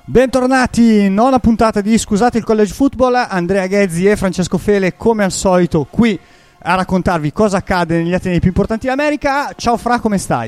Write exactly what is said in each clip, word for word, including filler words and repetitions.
Bentornati, nona puntata di Scusate il College Football. Andrea Ghezzi e Francesco Fele, come al solito, qui a raccontarvi cosa accade negli atenei più importanti d'America. Ciao Fra, come stai?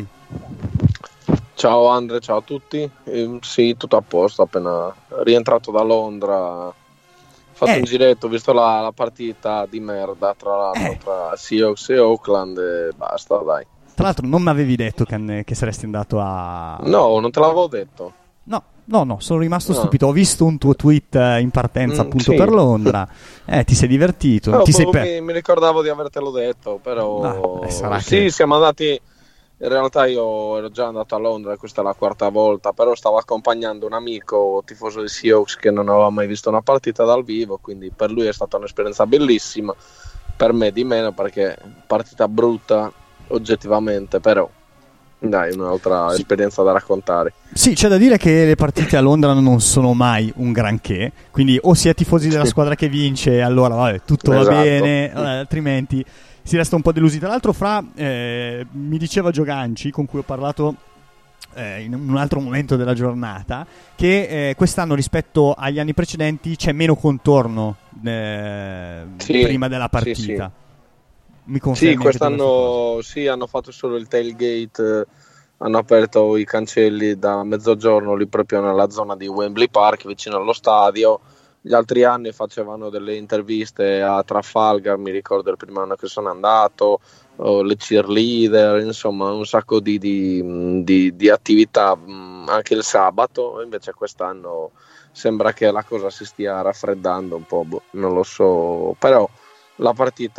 Ciao Andre, ciao a tutti. Eh, sì, tutto a posto, appena rientrato da Londra. Ho fatto eh. un giretto, ho visto la, la partita di merda tra l'altro eh. tra Seahawks e Oakland e basta, dai. Tra l'altro non mi avevi detto che, che saresti andato a... No, non te l'avevo detto. No, no, no, sono rimasto no. stupito. Ho visto un tuo tweet in partenza mm, appunto sì. per Londra. Eh, ti sei divertito. No, ti sei per... mi, mi ricordavo di avertelo detto, però... Ah, sarà sì, che... siamo andati... In realtà io ero già andato a Londra, questa è la quarta volta, però stavo accompagnando un amico tifoso di Seahawks che non aveva mai visto una partita dal vivo, quindi per lui è stata un'esperienza bellissima, per me di meno perché partita brutta oggettivamente, però dai, un'altra sì. esperienza da raccontare. Sì, c'è da dire che le partite a Londra non sono mai un granché, quindi o si è tifosi della squadra che vince, allora vabbè, tutto esatto. va bene, altrimenti si resta un po' delusi. Tra l'altro Fra eh, mi diceva Gioganci, con cui ho parlato eh, in un altro momento della giornata, che eh, quest'anno rispetto agli anni precedenti c'è meno contorno eh, sì, prima della partita. Sì, sì. Mi confermi? Sì, quest'anno sì, hanno fatto solo il tailgate, hanno aperto i cancelli da mezzogiorno lì proprio nella zona di Wembley Park, vicino allo stadio. Gli altri anni facevano delle interviste a Trafalgar, mi ricordo il primo anno che sono andato, oh, le cheerleader, insomma un sacco di, di, di, di attività mh, anche il sabato. Invece quest'anno sembra che la cosa si stia raffreddando un po', boh, non lo so, però la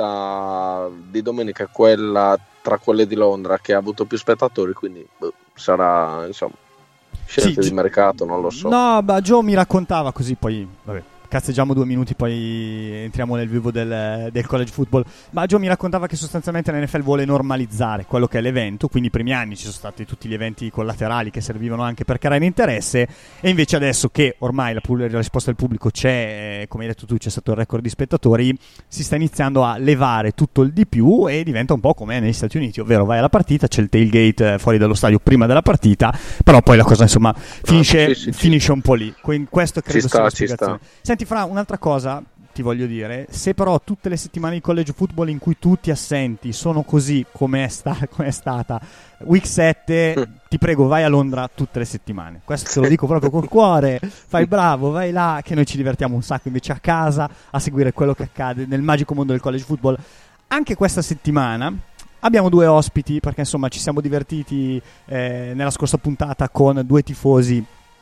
partita di domenica è quella tra quelle di Londra che ha avuto più spettatori, quindi boh, sarà insomma scelte sì, di mercato, non lo so. No, ma Joe mi raccontava così, poi vabbè, cazzeggiamo due minuti, poi entriamo nel vivo del, del college football. Ma Joe mi raccontava che sostanzialmente l'N F L vuole normalizzare quello che è l'evento, quindi i primi anni ci sono stati tutti gli eventi collaterali che servivano anche per creare interesse, e invece adesso che ormai la, la risposta del pubblico c'è, eh, come hai detto tu, c'è stato il record di spettatori, si sta iniziando a levare tutto il di più e diventa un po' come negli Stati Uniti, ovvero vai alla partita, c'è il tailgate fuori dallo stadio prima della partita, però poi la cosa insomma finisce, ah, sì, sì, finisce sì. un po' lì. Questo credo ci sia la sta, spiegazione. Senti Fra, un'altra cosa ti voglio dire: se però tutte le settimane di college football in cui tu ti assenti sono così come è, sta- come è stata week sette, ti prego vai a Londra tutte le settimane, questo te lo dico proprio col cuore, fai bravo, vai là che noi ci divertiamo un sacco invece a casa a seguire quello che accade nel magico mondo del college football. Anche questa settimana abbiamo due ospiti perché insomma ci siamo divertiti eh, nella scorsa puntata con due tifosi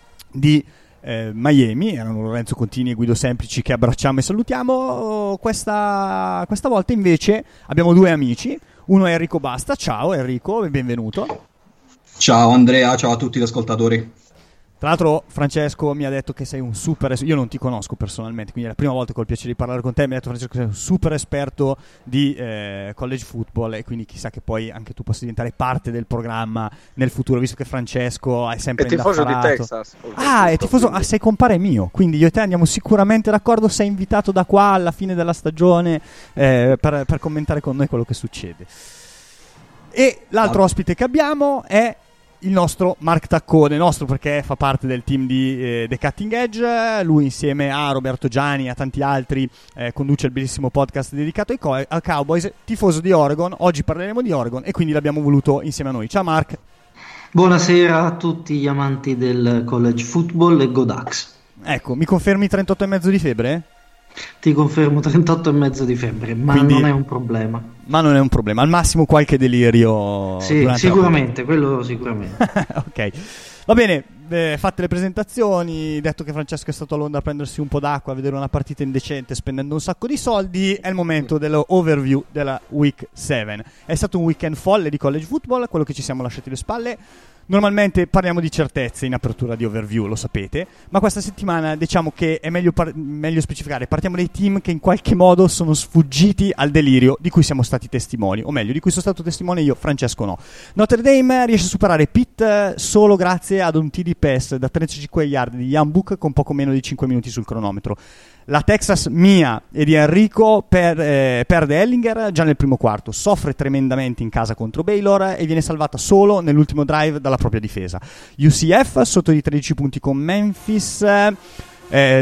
di Eh, Miami, erano Lorenzo Contini e Guido Semplici, che abbracciamo e salutiamo. Questa, questa volta invece abbiamo due amici, uno è Enrico Basta. Ciao Enrico e benvenuto. Ciao Andrea, ciao a tutti gli ascoltatori. Tra l'altro Francesco mi ha detto che sei un super es- io non ti conosco personalmente, quindi è la prima volta che ho il piacere di parlare con te. Mi ha detto Francesco che sei un super esperto di eh, college football, e quindi chissà che poi anche tu possa diventare parte del programma nel futuro, visto che Francesco è sempre è tifoso indaffarato. di Texas. Ah, è tifoso, ah, sei compare mio, quindi io e te andiamo sicuramente d'accordo. Sei invitato da qua alla fine della stagione eh, per, per commentare con noi quello che succede. E l'altro ospite che abbiamo è il nostro Mark Taccone, nostro perché fa parte del team di eh, The Cutting Edge. Lui insieme a Roberto Gianni e a tanti altri eh, conduce il bellissimo podcast dedicato ai, co- ai Cowboys, tifoso di Oregon. Oggi parleremo di Oregon e quindi l'abbiamo voluto insieme a noi. Ciao Mark. Buonasera a tutti gli amanti del college football e Go Ducks. Ecco, mi confermi trentotto e mezzo di febbre? Ti confermo trentotto e mezzo di febbre, ma quindi, non è un problema. Ma non è un problema, al massimo qualche delirio. Sì, sicuramente, quello sicuramente. Ok, va bene, eh, fatte le presentazioni, detto che Francesco è stato a Londra a prendersi un po' d'acqua, a vedere una partita indecente spendendo un sacco di soldi, è il momento dell'overview della week sette. È stato un weekend folle di college football, quello che ci siamo lasciati alle spalle. Normalmente parliamo di certezze in apertura di overview, lo sapete, ma questa settimana diciamo che è meglio, par- meglio specificare. Partiamo dai team che in qualche modo sono sfuggiti al delirio di cui siamo stati testimoni, o meglio, di cui sono stato testimone io, Francesco no. Notre Dame riesce a superare Pitt solo grazie ad un T D pass da trentacinque yard di Ian Book con poco meno di cinque minuti sul cronometro. La Texas mia e di Enrico per, eh, perde Ellinger già nel primo quarto, soffre tremendamente in casa contro Baylor e viene salvata solo nell'ultimo drive dalla propria difesa. U C F sotto di tredici punti con Memphis, eh,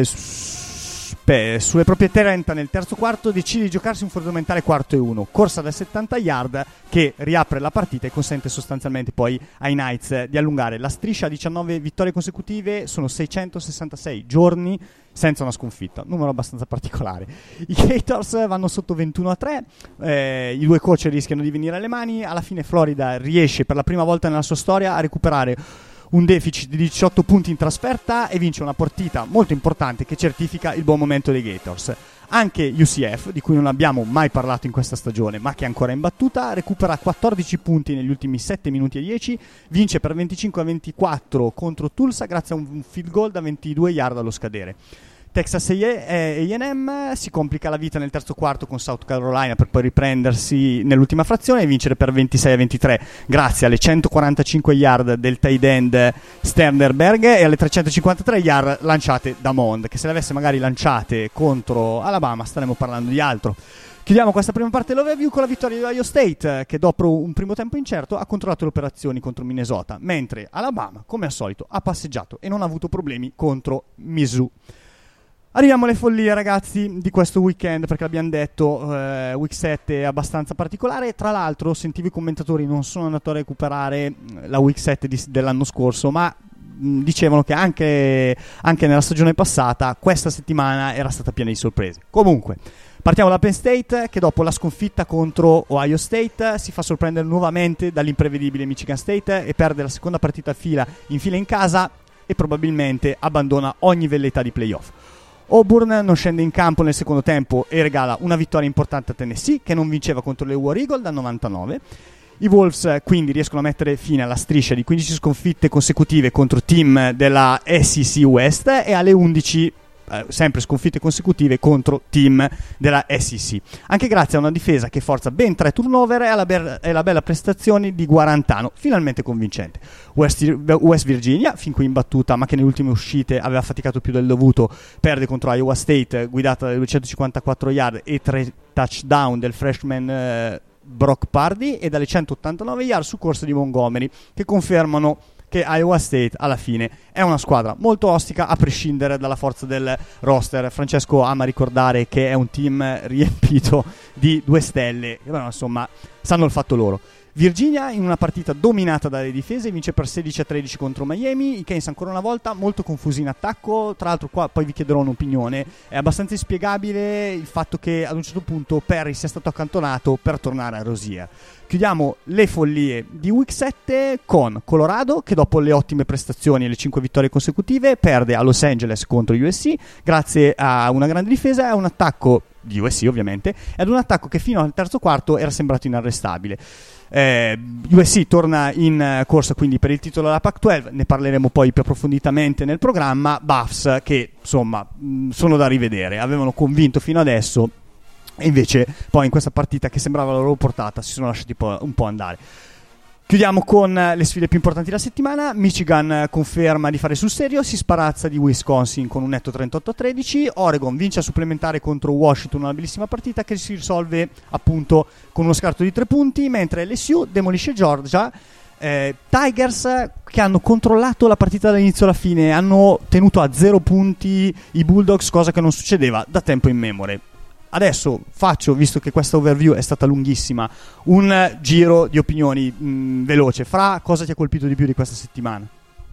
Beh, sulle proprie trenta nel terzo quarto decide di giocarsi un fondamentale quarto e uno, corsa da settanta yard che riapre la partita e consente sostanzialmente poi ai Knights di allungare la striscia a diciannove vittorie consecutive. Sono seicentosessantasei giorni senza una sconfitta, numero abbastanza particolare. I Gators vanno sotto ventuno a tre, eh, i due coach rischiano di venire alle mani. Alla fine Florida riesce per la prima volta nella sua storia a recuperare un deficit di diciotto punti in trasferta e vince una partita molto importante che certifica il buon momento dei Gators. Anche U C F, di cui non abbiamo mai parlato in questa stagione ma che è ancora in battuta, recupera quattordici punti negli ultimi sette minuti e dieci, vince per venticinque a ventiquattro contro Tulsa grazie a un field goal da ventidue yard allo scadere. Texas A and M si complica la vita nel terzo quarto con South Carolina per poi riprendersi nell'ultima frazione e vincere per ventisei a ventitré grazie alle centoquarantacinque yard del tight end Sternberg e alle trecentocinquantatré yard lanciate da Mond, che se le avesse magari lanciate contro Alabama staremmo parlando di altro. Chiudiamo questa prima parte dell'overview con la vittoria di Ohio State, che dopo un primo tempo incerto ha controllato le operazioni contro Minnesota, mentre Alabama, come al solito, ha passeggiato e non ha avuto problemi contro Mizzou. Arriviamo alle follie, ragazzi, di questo weekend, perché l'abbiamo detto, eh, week sette è abbastanza particolare. Tra l'altro sentivo i commentatori, non sono andato a recuperare la week sette di, dell'anno scorso, ma mh, dicevano che anche, anche nella stagione passata questa settimana era stata piena di sorprese. Comunque, partiamo da Penn State, che dopo la sconfitta contro Ohio State si fa sorprendere nuovamente dall'imprevedibile Michigan State e perde la seconda partita a fila in fila in casa e probabilmente abbandona ogni velleità di playoff. Auburn non scende in campo nel secondo tempo e regala una vittoria importante a Tennessee, che non vinceva contro le War Eagle dal novantanove. I Wolves quindi riescono a mettere fine alla striscia di quindici sconfitte consecutive contro team della S E C West e alle undici eh, sempre sconfitte consecutive contro team della S E C, anche grazie a una difesa che forza ben tre turnover e alla, be- e alla bella prestazione di Guarantano, finalmente convincente. West, West Virginia, fin qui imbattuta ma che nelle ultime uscite aveva faticato più del dovuto, perde contro Iowa State guidata da duecentocinquantaquattro yard e tre touchdown del freshman eh, Brock Purdy e dalle centottantanove yard su corsa di Montgomery, che confermano che Iowa State alla fine è una squadra molto ostica a prescindere dalla forza del roster. Francesco ama ricordare che è un team riempito di due stelle, però insomma sanno il fatto loro. Virginia in una partita dominata dalle difese vince per sedici a tredici contro Miami. I Canes ancora una volta molto confusi in attacco, tra l'altro qua poi vi chiederò un'opinione. È abbastanza inspiegabile il fatto che ad un certo punto Perry sia stato accantonato per tornare a Rosier. Chiudiamo le follie di week sette con Colorado, che dopo le ottime prestazioni e le cinque vittorie consecutive perde a Los Angeles contro U S C grazie a una grande difesa e a un attacco di U S C ovviamente, e ad un attacco che fino al terzo quarto era sembrato inarrestabile. Eh, U S C torna in corsa quindi per il titolo della Pac dodici, ne parleremo poi più approfonditamente nel programma. Buffs che insomma mh, sono da rivedere, avevano convinto fino adesso e invece poi in questa partita che sembrava la loro portata si sono lasciati po- un po' andare. Chiudiamo con le sfide più importanti della settimana. Michigan conferma di fare sul serio, si sparazza di Wisconsin con un netto trentotto a tredici. Oregon vince a supplementare contro Washington, una bellissima partita che si risolve appunto con uno scarto di tre punti, mentre L S U demolisce Georgia. Eh, Tigers che hanno controllato la partita dall'inizio alla fine, hanno tenuto a zero punti i Bulldogs, cosa che non succedeva da tempo immemore. Adesso faccio, visto che questa overview è stata lunghissima, un giro di opinioni mh, veloce. Fra, cosa ti ha colpito di più di questa settimana?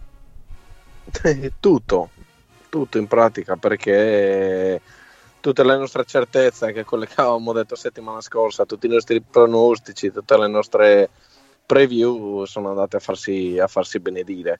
Tutto, tutto in pratica, perché tutte le nostre certezze che collegavamo detto settimana scorsa, tutti i nostri pronostici, tutte le nostre preview sono andate a farsi, a farsi benedire.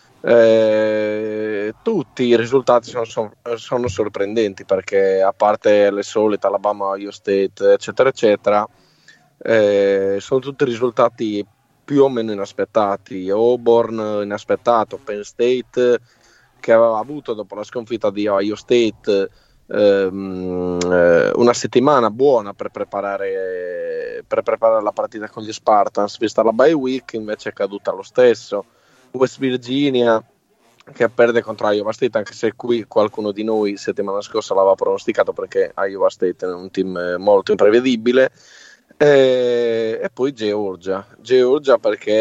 Eh, tutti i risultati sono, sono, sono sorprendenti, perché a parte le solite Alabama, Ohio State eccetera eccetera, eh, sono tutti risultati più o meno inaspettati. Auburn inaspettato, Penn State che aveva avuto dopo la sconfitta di Ohio State ehm, eh, una settimana buona per preparare, per preparare la partita con gli Spartans, vista la bye week, invece è caduta lo stesso. West Virginia che perde contro Iowa State, anche se qui qualcuno di noi settimana scorsa l'aveva pronosticato, perché Iowa State è un team molto imprevedibile. E, e poi Georgia Georgia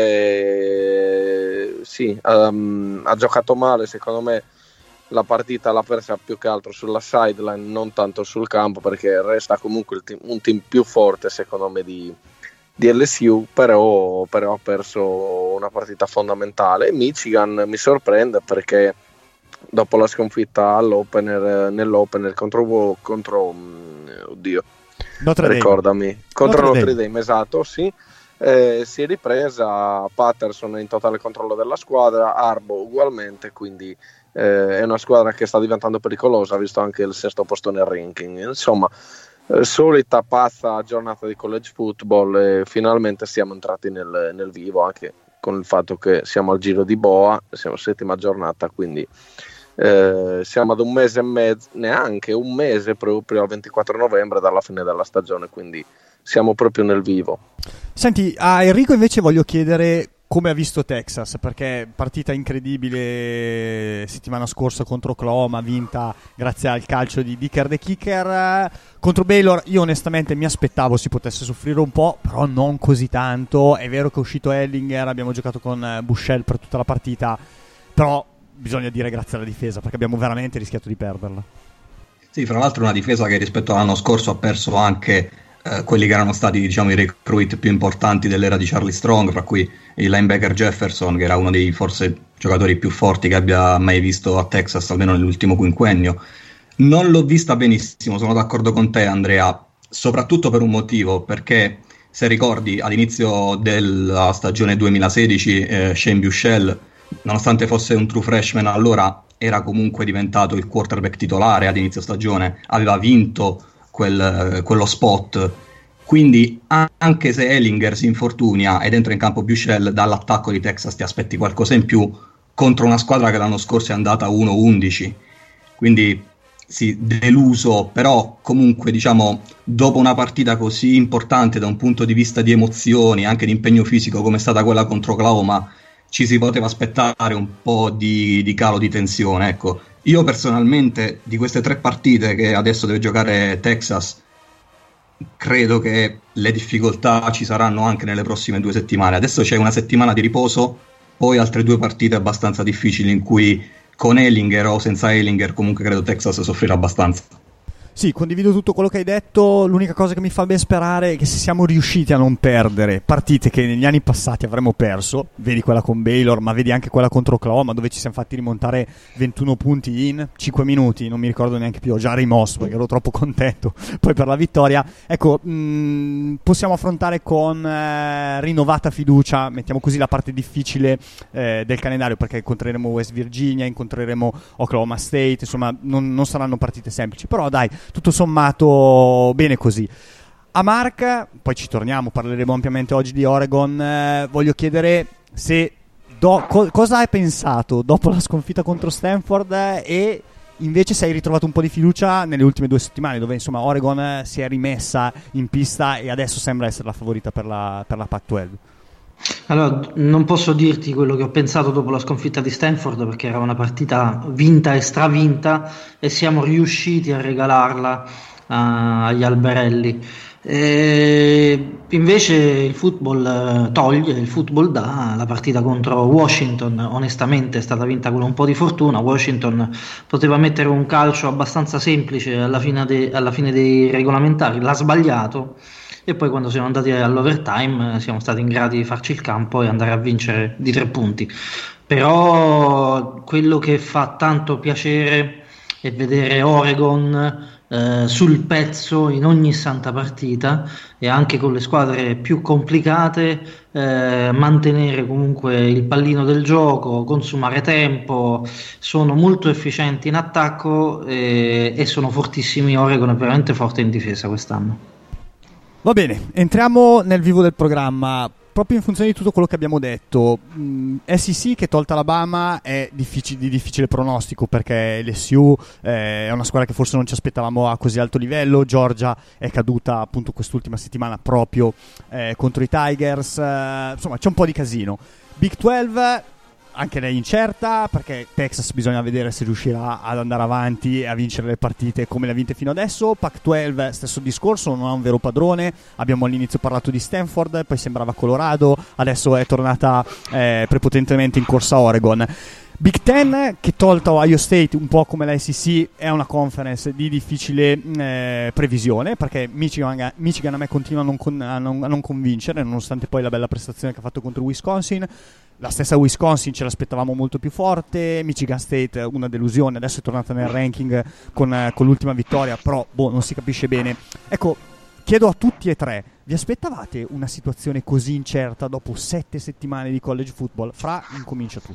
perché sì, um, ha giocato male, secondo me la partita l'ha persa più che altro sulla sideline, non tanto sul campo, perché resta comunque il team, un team più forte secondo me di, di L S U, però, però ha perso una partita fondamentale. Michigan mi sorprende perché dopo la sconfitta all'opener, nell'opener contro, contro oddio Notre ricordami Dame. contro Notre Notre Dame, Dame, esatto, sì. Eh, si è ripresa, Patterson è in totale controllo della squadra, Arbo ugualmente, quindi eh, è una squadra che sta diventando pericolosa, visto anche il sesto posto nel ranking. Insomma, eh, solita pazza giornata di college football, e finalmente siamo entrati nel, nel vivo, anche con il fatto che siamo al giro di boa, siamo settima giornata, quindi eh, siamo ad un mese e mezzo, neanche un mese, proprio al ventiquattro novembre dalla fine della stagione, quindi siamo proprio nel vivo. Senti, a Enrico invece voglio chiedere come ha visto Texas, perché partita incredibile settimana scorsa contro Oklahoma, vinta grazie al calcio di Dicker the Kicker. Contro Baylor io onestamente mi aspettavo si potesse soffrire un po', però non così tanto. È vero che è uscito Ellinger, abbiamo giocato con Bushell per tutta la partita, però bisogna dire grazie alla difesa, perché abbiamo veramente rischiato di perderla. Sì, fra l'altro una difesa che rispetto all'anno scorso ha perso anche eh, quelli che erano stati, diciamo, i recruit più importanti dell'era di Charlie Strong, fra cui il linebacker Jefferson, che era uno dei forse giocatori più forti che abbia mai visto a Texas, almeno nell'ultimo quinquennio. Non l'ho vista benissimo, sono d'accordo con te Andrea, soprattutto per un motivo, perché se ricordi all'inizio della stagione duemilasedici eh, Shane Bushell, nonostante fosse un true freshman allora, era comunque diventato il quarterback titolare ad inizio stagione, aveva vinto quel, quello spot, quindi anche se Ellinger si infortunia ed entra in campo Bushell, dall'attacco di Texas ti aspetti qualcosa in più contro una squadra che l'anno scorso è andata uno undici, quindi sì, deluso, però comunque diciamo dopo una partita così importante da un punto di vista di emozioni, anche di impegno fisico come è stata quella contro Oklahoma, ci si poteva aspettare un po' di, di calo di tensione. Ecco, io personalmente di queste tre partite che adesso deve giocare Texas credo che le difficoltà ci saranno anche nelle prossime due settimane. Adesso c'è una settimana di riposo, poi altre due partite abbastanza difficili in cui con Ellinger o senza Ellinger comunque credo Texas soffrirà abbastanza. Sì, condivido tutto quello che hai detto. L'unica cosa che mi fa ben sperare è che se siamo riusciti a non perdere partite che negli anni passati avremmo perso, vedi quella con Baylor, ma vedi anche quella contro Oklahoma, dove ci siamo fatti rimontare ventuno punti in cinque minuti, non mi ricordo neanche più, ho già rimosso perché ero troppo contento poi per la vittoria. Ecco, mh, possiamo affrontare con eh, rinnovata fiducia, mettiamo così, la parte difficile eh, del calendario, perché incontreremo West Virginia, incontreremo Oklahoma State, insomma non, non saranno partite semplici, però dai, tutto sommato bene così. A Mark, poi ci torniamo, parleremo ampiamente oggi di Oregon, eh, voglio chiedere se do, co- cosa hai pensato dopo la sconfitta contro Stanford eh, e invece se hai ritrovato un po' di fiducia nelle ultime due settimane, dove insomma Oregon eh, si è rimessa in pista e adesso sembra essere la favorita per la, per la Pac dodici. Allora, non posso dirti quello che ho pensato dopo la sconfitta di Stanford, perché era una partita vinta e stravinta e siamo riusciti a regalarla uh, agli alberelli. E invece il football uh, toglie, il football dà. La partita contro Washington onestamente è stata vinta con un po' di fortuna. Washington poteva mettere un calcio abbastanza semplice alla fine, de- alla fine dei regolamentari, l'ha sbagliato, e poi quando siamo andati all'overtime siamo stati in grado di farci il campo e andare a vincere di tre punti. Però quello che fa tanto piacere è vedere Oregon eh, sul pezzo in ogni santa partita, e anche con le squadre più complicate eh, mantenere comunque il pallino del gioco, consumare tempo. Sono molto efficienti in attacco e, e sono fortissimi. Oregon è veramente forte in difesa quest'anno. Va bene, entriamo nel vivo del programma. Proprio in funzione di tutto quello che abbiamo detto, mh, S E C che tolta Alabama è difficile, di difficile pronostico, perché L S U eh, è una squadra che forse non ci aspettavamo a così alto livello. Georgia è caduta appunto quest'ultima settimana proprio eh, contro i Tigers, eh, insomma c'è un po' di casino. Big dodici anche lei incerta, perché Texas bisogna vedere se riuscirà ad andare avanti e a vincere le partite come le ha vinte fino adesso. Pac dodici stesso discorso, non ha un vero padrone. Abbiamo all'inizio parlato di Stanford, poi sembrava Colorado, adesso è tornata eh, prepotentemente in corsa Oregon. Big Ten, che tolta Ohio State un po' come la S E C, è una conference di difficile eh, previsione, perché Michigan, Michigan a me continua a non, con, a, non, a non convincere, nonostante poi la bella prestazione che ha fatto contro Wisconsin. La stessa Wisconsin ce l'aspettavamo molto più forte. Michigan State una delusione, adesso è tornata nel ranking con, con l'ultima vittoria, però boh, non si capisce bene. Ecco, chiedo a tutti e tre, vi aspettavate una situazione così incerta dopo sette settimane di college football? Fra, incomincia tu.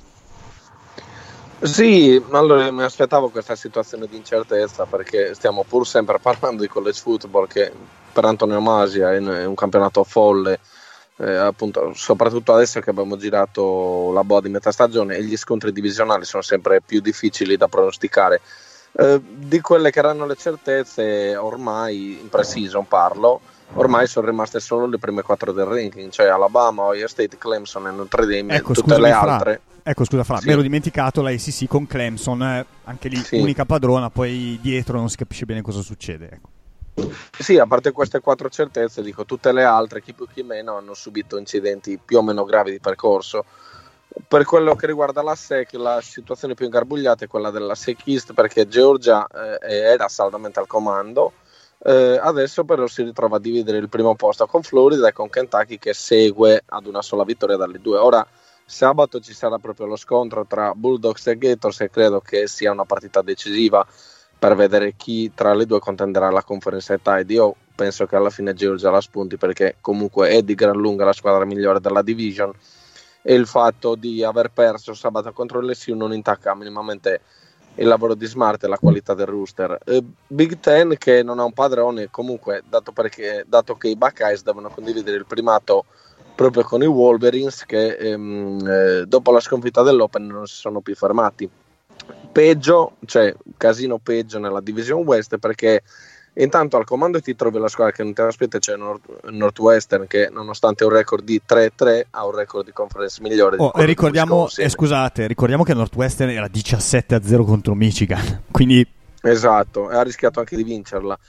Sì, allora mi aspettavo questa situazione di incertezza, perché stiamo pur sempre parlando di college football, che per antonomasia è un campionato folle, eh, appunto, soprattutto adesso che abbiamo girato la boa di metà stagione e gli scontri divisionali sono sempre più difficili da pronosticare. Eh, di quelle che erano le certezze, ormai in pre-season parlo, ormai sono rimaste solo le prime quattro del ranking, cioè Alabama, Ohio State, Clemson e Notre Dame, ecco, tutte scusami, le Fra. altre. Ecco, scusa Fra, Sì. mi ero dimenticato la S E C con Clemson, eh, anche lì Sì. unica padrona, poi dietro non si capisce bene cosa succede. Ecco. Sì, a parte queste quattro certezze, dico, tutte le altre, chi più chi meno, hanno subito incidenti più o meno gravi di percorso. Per quello che riguarda la S E C, la situazione più ingarbugliata è quella della S E C East, perché Georgia eh, era saldamente al comando, eh, adesso però si ritrova a dividere il primo posto con Florida e con Kentucky, che segue ad una sola vittoria dalle due. Ora sabato ci sarà proprio lo scontro tra Bulldogs e Gators, e credo che sia una partita decisiva per vedere chi tra le due contenderà la Conference Tide. Io penso che alla fine Georgia la spunti, perché comunque è di gran lunga la squadra migliore della division, e il fatto di aver perso sabato contro l'L S U non intacca minimamente il lavoro di Smart e la qualità del rooster. eh, Big Ten, che non ha un padrone comunque, dato, perché, dato che i Buckeyes devono condividere il primato proprio con i Wolverines, che ehm, eh, dopo la sconfitta dell'Open non si sono più fermati. Peggio, cioè casino peggio nella Division West, perché intanto al comando ti trovi la squadra che non te l'aspetta, c'è North- Northwestern, che nonostante un record di tre tre ha un record di conference migliore. Oh, di e ricordiamo, eh, scusate, ricordiamo che Northwestern era diciassette a zero contro Michigan, quindi esatto, e ha rischiato anche di vincerla.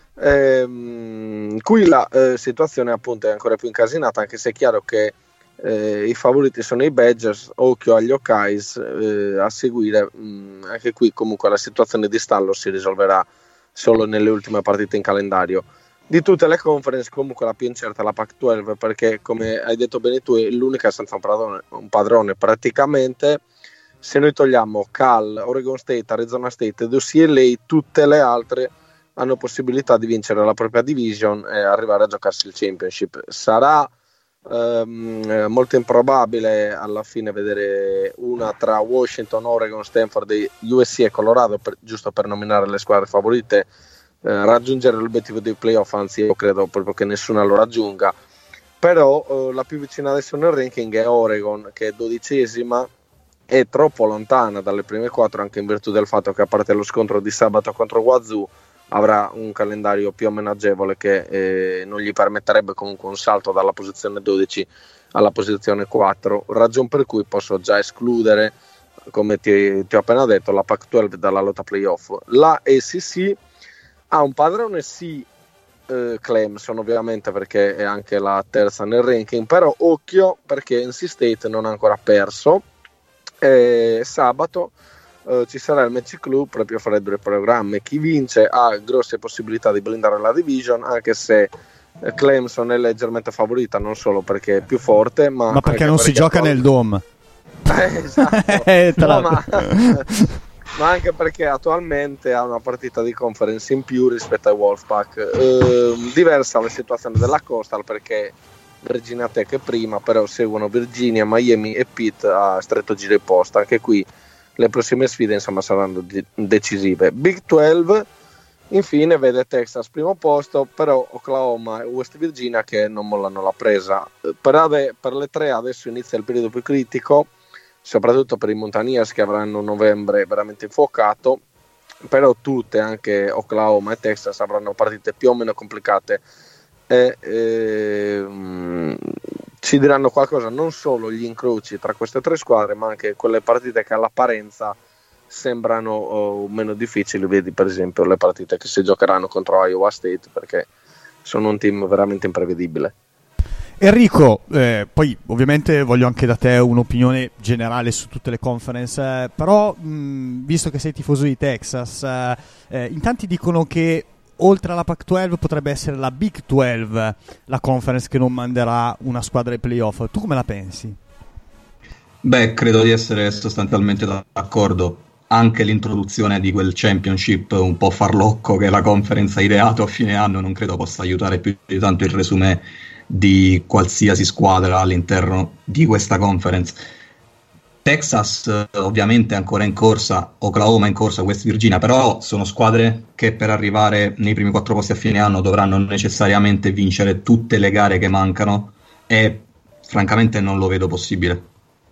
Ehm, qui la eh, situazione appunto è ancora più incasinata, anche se è chiaro che eh, i favoriti sono i Badgers. Occhio agli Hawkeyes eh, a seguire. Mh, anche qui comunque la situazione di stallo si risolverà solo nelle ultime partite in calendario. Di tutte le conference comunque la più incerta è la Pac dodici, perché come hai detto bene tu è l'unica senza un padrone, un padrone praticamente. Se noi togliamo Cal, Oregon State, Arizona State ed U C L A, tutte le altre hanno possibilità di vincere la propria division e arrivare a giocarsi il championship. Sarà ehm, molto improbabile alla fine vedere una tra Washington, Oregon, Stanford, U S C e Colorado, per, giusto per nominare le squadre favorite, eh, raggiungere l'obiettivo dei playoff, anzi io credo proprio che nessuna lo raggiunga. Però eh, la più vicina adesso nel ranking è Oregon, che è dodicesima, è troppo lontana dalle prime quattro, anche in virtù del fatto che, a parte lo scontro di sabato contro Wazoo, avrà un calendario più o meno agevole che eh, non gli permetterebbe comunque un salto dalla posizione dodici alla posizione quattro, ragion per cui posso già escludere, come ti, ti ho appena detto, la Pac dodici dalla lotta playoff. La S E C ha un padrone, sì, eh, Clemson ovviamente, perché è anche la terza nel ranking, però occhio, perché N C State non ha ancora perso. E sabato Uh, ci sarà il match club proprio fra i due programmi. Chi vince ha grosse possibilità di blindare la division, anche se uh, Clemson è leggermente favorita, non solo perché è più forte, ma, ma perché non perché si gioca attualmente... nel Dome. eh, esatto. no, ma... ma anche perché attualmente ha una partita di conference in più rispetto ai Wolfpack. Uh, diversa la situazione della Coastal, perché Virginia Tech è prima, però seguono Virginia, Miami e Pitt a stretto giro e posta. Anche qui le prossime sfide insomma saranno de- decisive. Big dodici infine vede Texas primo posto, però Oklahoma e West Virginia che non mollano la presa. Per, ade- per le tre adesso inizia il periodo più critico, soprattutto per i Mountaineers, che avranno un novembre veramente infuocato, però tutte, anche Oklahoma e Texas, avranno partite più o meno complicate. E, ehm, ci diranno qualcosa non solo gli incroci tra queste tre squadre, ma anche quelle partite che all'apparenza sembrano oh, meno difficili. Vedi per esempio le partite che si giocheranno contro Iowa State, perché sono un team veramente imprevedibile. Enrico, eh, poi ovviamente voglio anche da te un'opinione generale su tutte le conference, eh, però mh, visto che sei tifoso di Texas, eh, eh, in tanti dicono che oltre alla Pac dodici potrebbe essere la Big dodici la conference che non manderà una squadra ai playoff. Tu come la pensi? Beh, credo di essere sostanzialmente d'accordo. Anche l'introduzione di quel championship un po' farlocco che la conference ha ideato a fine anno non credo possa aiutare più di tanto il resume di qualsiasi squadra all'interno di questa conference. Texas ovviamente è ancora in corsa, Oklahoma in corsa, West Virginia, però sono squadre che per arrivare nei primi quattro posti a fine anno dovranno necessariamente vincere tutte le gare che mancano e francamente non lo vedo possibile.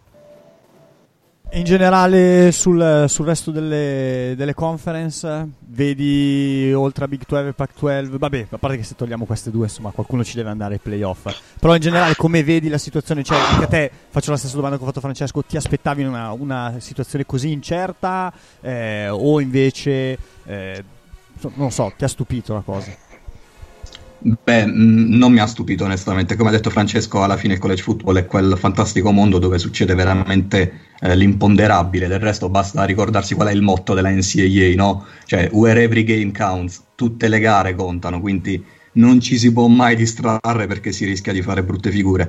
In generale sul, sul resto delle, delle conference vedi oltre a Big dodici e Pac dodici, vabbè, a parte che se togliamo queste due insomma qualcuno ci deve andare ai playoff, però in generale come vedi la situazione? Cioè anche a te faccio la stessa domanda che ho fatto Francesco, ti aspettavi una, una situazione così incerta eh, o invece eh, non so, ti ha stupito la cosa? Beh, mh, non mi ha stupito onestamente, come ha detto Francesco, alla fine il college football è quel fantastico mondo dove succede veramente eh, l'imponderabile, del resto basta ricordarsi qual è il motto della N C A A, no? Cioè, where every game counts, tutte le gare contano, quindi non ci si può mai distrarre perché si rischia di fare brutte figure.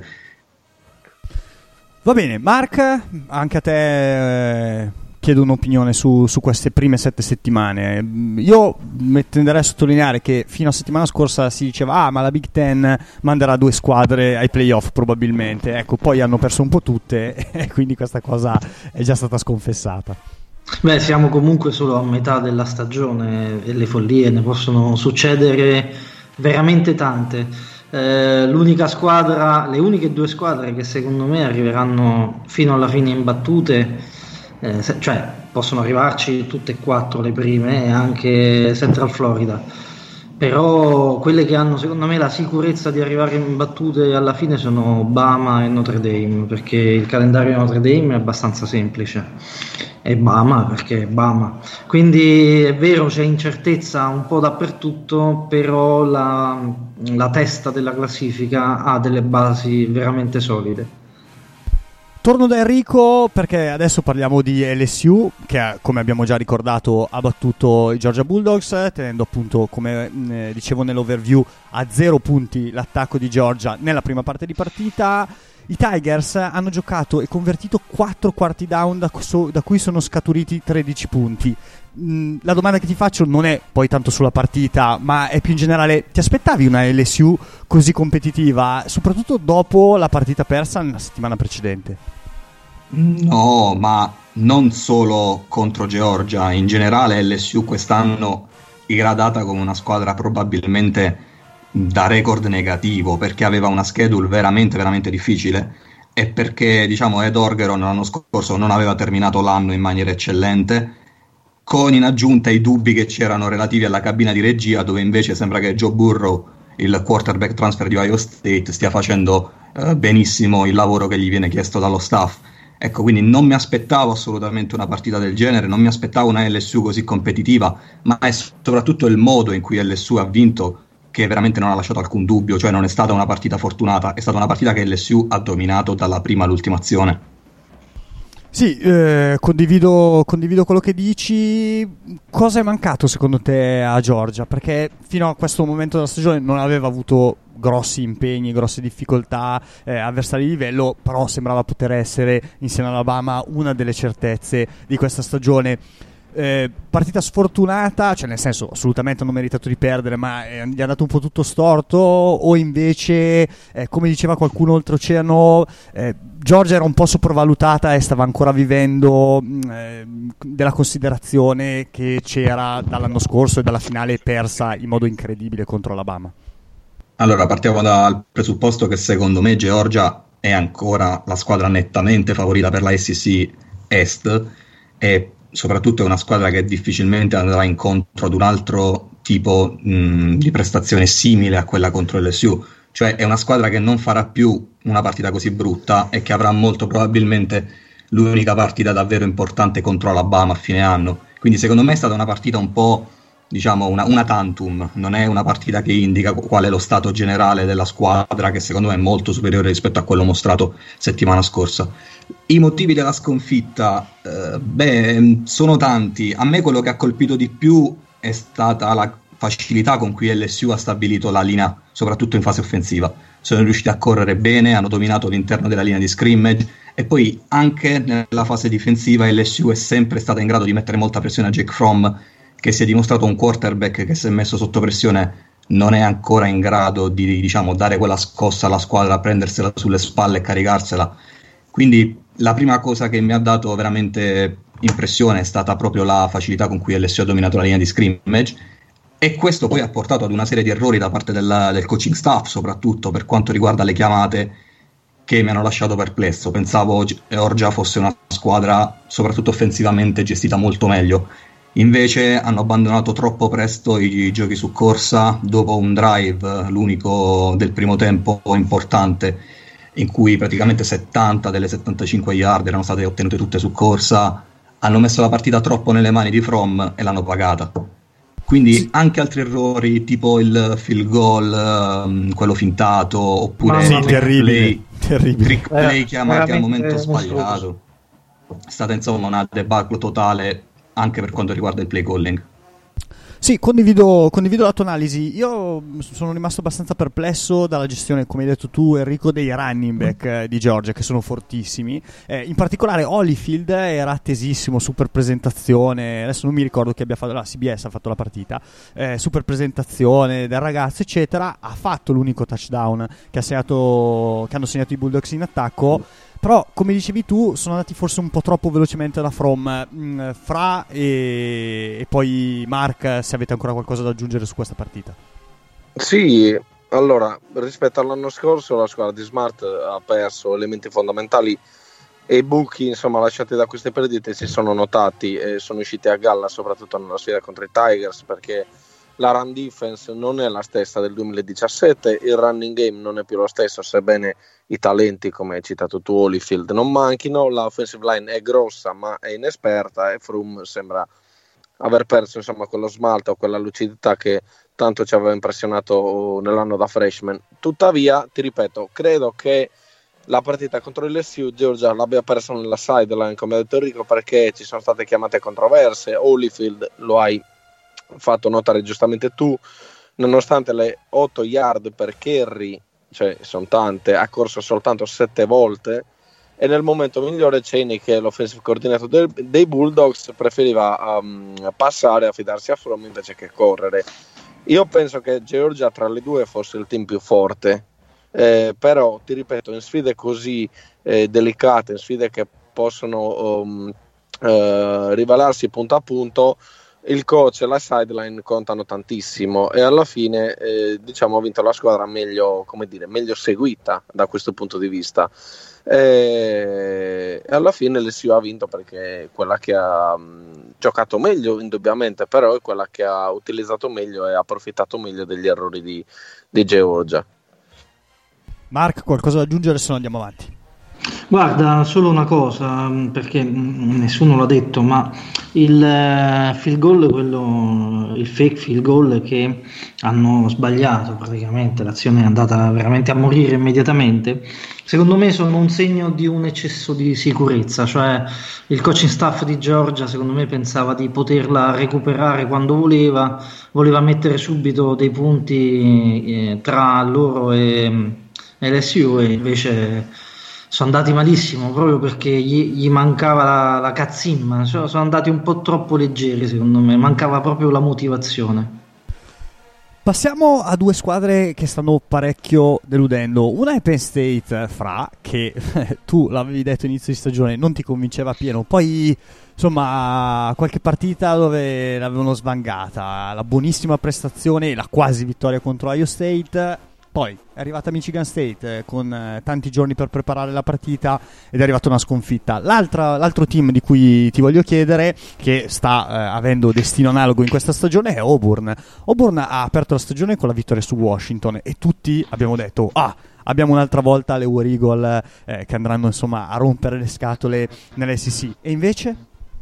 Va bene, Mark, anche a te... Eh... chiedo un'opinione su, su queste prime sette settimane. Io tenderei a sottolineare che fino a settimana scorsa si diceva ah ma la Big Ten manderà due squadre ai playoff probabilmente, ecco poi hanno perso un po' tutte e quindi questa cosa è già stata sconfessata. Beh, siamo comunque solo a metà della stagione e le follie ne possono succedere veramente tante. Eh, l'unica squadra, le uniche due squadre che secondo me arriveranno fino alla fine imbattute, Eh, se, cioè possono arrivarci tutte e quattro le prime e anche Central Florida, però quelle che hanno secondo me la sicurezza di arrivare imbattute alla fine sono Bama e Notre Dame, perché il calendario di Notre Dame è abbastanza semplice e Bama perché è Bama, quindi è vero c'è incertezza un po' dappertutto, però la, la testa della classifica ha delle basi veramente solide. Torno da Enrico perché adesso parliamo di L S U che come abbiamo già ricordato ha battuto i Georgia Bulldogs tenendo appunto come eh, dicevo nell'overview a zero punti l'attacco di Georgia nella prima parte di partita. I Tigers hanno giocato e convertito quattro quarti down da, so, da cui sono scaturiti tredici punti. Mm, la domanda che ti faccio non è poi tanto sulla partita ma è più in generale, ti aspettavi una L S U così competitiva soprattutto dopo la partita persa nella settimana precedente? No, ma non solo contro Georgia, in generale L S U quest'anno era data come una squadra probabilmente da record negativo perché aveva una schedule veramente veramente difficile e perché diciamo Ed Orgeron l'anno scorso non aveva terminato l'anno in maniera eccellente, con in aggiunta i dubbi che c'erano relativi alla cabina di regia dove invece sembra che Joe Burrow, il quarterback transfer di Ohio State, stia facendo eh, benissimo il lavoro che gli viene chiesto dallo staff. Ecco, quindi non mi aspettavo assolutamente una partita del genere, non mi aspettavo una L S U così competitiva, ma è soprattutto il modo in cui L S U ha vinto che veramente non ha lasciato alcun dubbio, cioè non è stata una partita fortunata, è stata una partita che L S U ha dominato dalla prima all'ultima azione. Sì, eh, condivido, condivido quello che dici. Cosa è mancato secondo te a Georgia? Perché fino a questo momento della stagione non aveva avuto grossi impegni, grosse difficoltà, eh, avversari di livello, però sembrava poter essere insieme all'Alabama una delle certezze di questa stagione. Eh, partita sfortunata, cioè nel senso assolutamente hanno meritato di perdere ma eh, gli è andato un po' tutto storto o invece eh, come diceva qualcuno oltreoceano eh, Georgia era un po' sopravvalutata e stava ancora vivendo eh, della considerazione che c'era dall'anno scorso e dalla finale persa in modo incredibile contro Alabama. Allora partiamo dal presupposto che secondo me Georgia è ancora la squadra nettamente favorita per la S E C Est e soprattutto è una squadra che difficilmente andrà incontro ad un altro tipo mh, di prestazione simile a quella contro L S U, cioè è una squadra che non farà più una partita così brutta e che avrà molto probabilmente l'unica partita davvero importante contro Alabama a fine anno. Quindi secondo me è stata una partita un po', diciamo, una, una tantum, non è una partita che indica qual è lo stato generale della squadra, che secondo me è molto superiore rispetto a quello mostrato settimana scorsa. I motivi della sconfitta, eh, beh, sono tanti. A me quello che ha colpito di più è stata la facilità con cui L S U ha stabilito la linea, soprattutto in fase offensiva. Sono riusciti a correre bene, hanno dominato l'interno della linea di scrimmage, e poi anche nella fase difensiva L S U è sempre stata in grado di mettere molta pressione a Jake Fromm, che si è dimostrato un quarterback che, se messo sotto pressione, non è ancora in grado di, diciamo, dare quella scossa alla squadra, prendersela sulle spalle e caricarsela. Quindi la prima cosa che mi ha dato veramente impressione è stata proprio la facilità con cui L S U ha dominato la linea di scrimmage, e questo poi ha portato ad una serie di errori da parte del, del coaching staff, soprattutto per quanto riguarda le chiamate, che mi hanno lasciato perplesso. Pensavo Georgia fosse una squadra, soprattutto offensivamente, gestita molto meglio. Invece hanno abbandonato troppo presto i, i giochi su corsa dopo un drive, l'unico del primo tempo importante, in cui praticamente settanta delle settantacinque yard erano state ottenute tutte su corsa. Hanno messo la partita troppo nelle mani di Fromm e l'hanno pagata. Quindi anche altri errori, tipo il field goal, um, quello fintato, oppure sì, trick terribile, play, terribile. trick play Eh, chiamati al momento mostruoso. sbagliato. È stata insomma una debacle totale anche per quanto riguarda il play calling. Sì, condivido, condivido la tua analisi. Io sono rimasto abbastanza perplesso dalla gestione, come hai detto tu, Enrico, dei running back eh, di Georgia, che sono fortissimi. Eh, in particolare Holyfield era attesissimo, super presentazione. Adesso non mi ricordo chi abbia fatto, la C B S ha fatto la partita. Eh, super presentazione del ragazzo, eccetera. Ha fatto l'unico touchdown che, ha segnato, che hanno segnato i Bulldogs in attacco. Però, come dicevi tu, sono andati forse un po' troppo velocemente da Fromm. mh, Fra e, e poi Mark, se avete ancora qualcosa da aggiungere su questa partita. Sì, allora, rispetto all'anno scorso la squadra di Smart ha perso elementi fondamentali, e i buchi, insomma, lasciati da queste perdite si sono notati e sono usciti a galla soprattutto nella sfida contro i Tigers, perché la run defense non è la stessa del duemiladiciassette, il running game non è più lo stesso, sebbene i talenti, come hai citato tu, Holyfield, non manchino. La offensive line è grossa ma è inesperta, e Fromm sembra aver perso, insomma, quello smalto o quella lucidità che tanto ci aveva impressionato nell'anno da freshman. Tuttavia, ti ripeto, credo che la partita contro il L S U Georgia l'abbia persa nella sideline, come ha detto Enrico, perché ci sono state chiamate controverse. Holyfield, lo hai fatto notare giustamente tu, nonostante le otto yard per carry, cioè sono tante, ha corso soltanto sette volte, e nel momento migliore Cheney, che è l'offensive coordinator del, dei Bulldogs, preferiva um, passare, affidarsi a Fromm invece che correre. Io penso che Georgia tra le due fosse il team più forte, eh, però ti ripeto, in sfide così eh, delicate, in sfide che possono um, eh, rivelarsi punto a punto, il coach e la sideline contano tantissimo, e alla fine eh, diciamo ha vinto la squadra meglio, come dire, meglio seguita da questo punto di vista, e, e alla fine l'L S U ha vinto perché è quella che ha mh, giocato meglio indubbiamente, però è quella che ha utilizzato meglio e ha approfittato meglio degli errori di, di Georgia. Mark, qualcosa da aggiungere, se no andiamo avanti? Guarda, solo una cosa, perché nessuno l'ha detto, ma il field goal, quello, il fake field goal che hanno sbagliato, praticamente l'azione è andata veramente a morire immediatamente, secondo me sono un segno di un eccesso di sicurezza. Cioè il coaching staff di Georgia, secondo me, pensava di poterla recuperare quando voleva, voleva mettere subito dei punti eh, tra loro e, e L S U, e invece sono andati malissimo, proprio perché gli, gli mancava la, la cazzimma. Cioè, sono andati un po' troppo leggeri, secondo me, mancava proprio la motivazione. Passiamo a due squadre che stanno parecchio deludendo. Una è Penn State, Fra, che tu l'avevi detto inizio di stagione, non ti convinceva pieno, poi insomma qualche partita dove l'avevano svangata, la buonissima prestazione e la quasi vittoria contro Ohio State, Poi è arrivata Michigan State eh, con eh, tanti giorni per preparare la partita ed è arrivata una sconfitta. L'altra, l'altro team di cui ti voglio chiedere, che sta eh, avendo destino analogo in questa stagione, è Auburn. Auburn ha aperto la stagione con la vittoria su Washington e tutti abbiamo detto ah, abbiamo un'altra volta le War Eagle eh, che andranno insomma a rompere le scatole nell'S E C. E invece?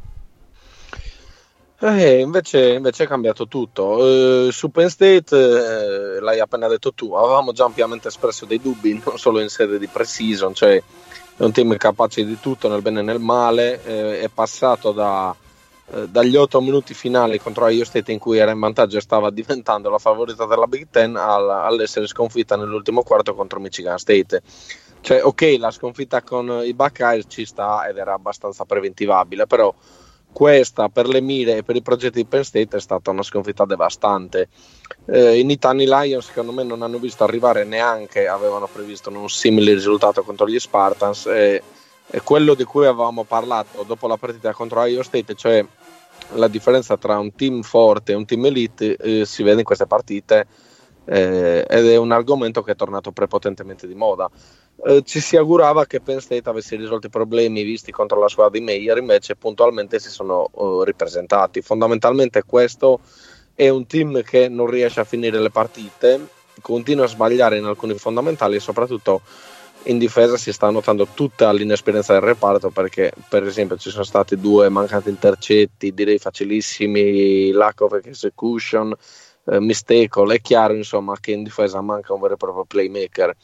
Eh, invece, invece è cambiato tutto. Eh, su Penn State, eh, l'hai appena detto tu, avevamo già ampiamente espresso dei dubbi, non solo in sede di pre-season, cioè è un team capace di tutto nel bene e nel male, eh, è passato da, eh, dagli otto minuti finali contro Ohio State in cui era in vantaggio e stava diventando la favorita della Big Ten al, all'essere sconfitta nell'ultimo quarto contro Michigan State. Cioè, ok, la sconfitta con i Buckeyes ci sta ed era abbastanza preventivabile, però questa per le mire e per i progetti di Penn State è stata una sconfitta devastante. Eh, I Nittany Lions secondo me non hanno visto arrivare neanche, avevano previsto un simile risultato contro gli Spartans, e, e quello di cui avevamo parlato dopo la partita contro Ohio State, cioè la differenza tra un team forte e un team elite, eh, si vede in queste partite, eh, ed è un argomento che è tornato prepotentemente di moda. Eh, ci si augurava che Penn State avesse risolto i problemi visti contro la squadra di Meyer, invece puntualmente si sono uh, ripresentati. Fondamentalmente questo è un team che non riesce a finire le partite, continua a sbagliare in alcuni fondamentali e soprattutto in difesa si sta notando tutta l'inesperienza del reparto, perché per esempio ci sono stati due mancati intercetti, direi facilissimi, lack of execution, eh, mistake. È chiaro insomma che in difesa manca un vero e proprio playmaker.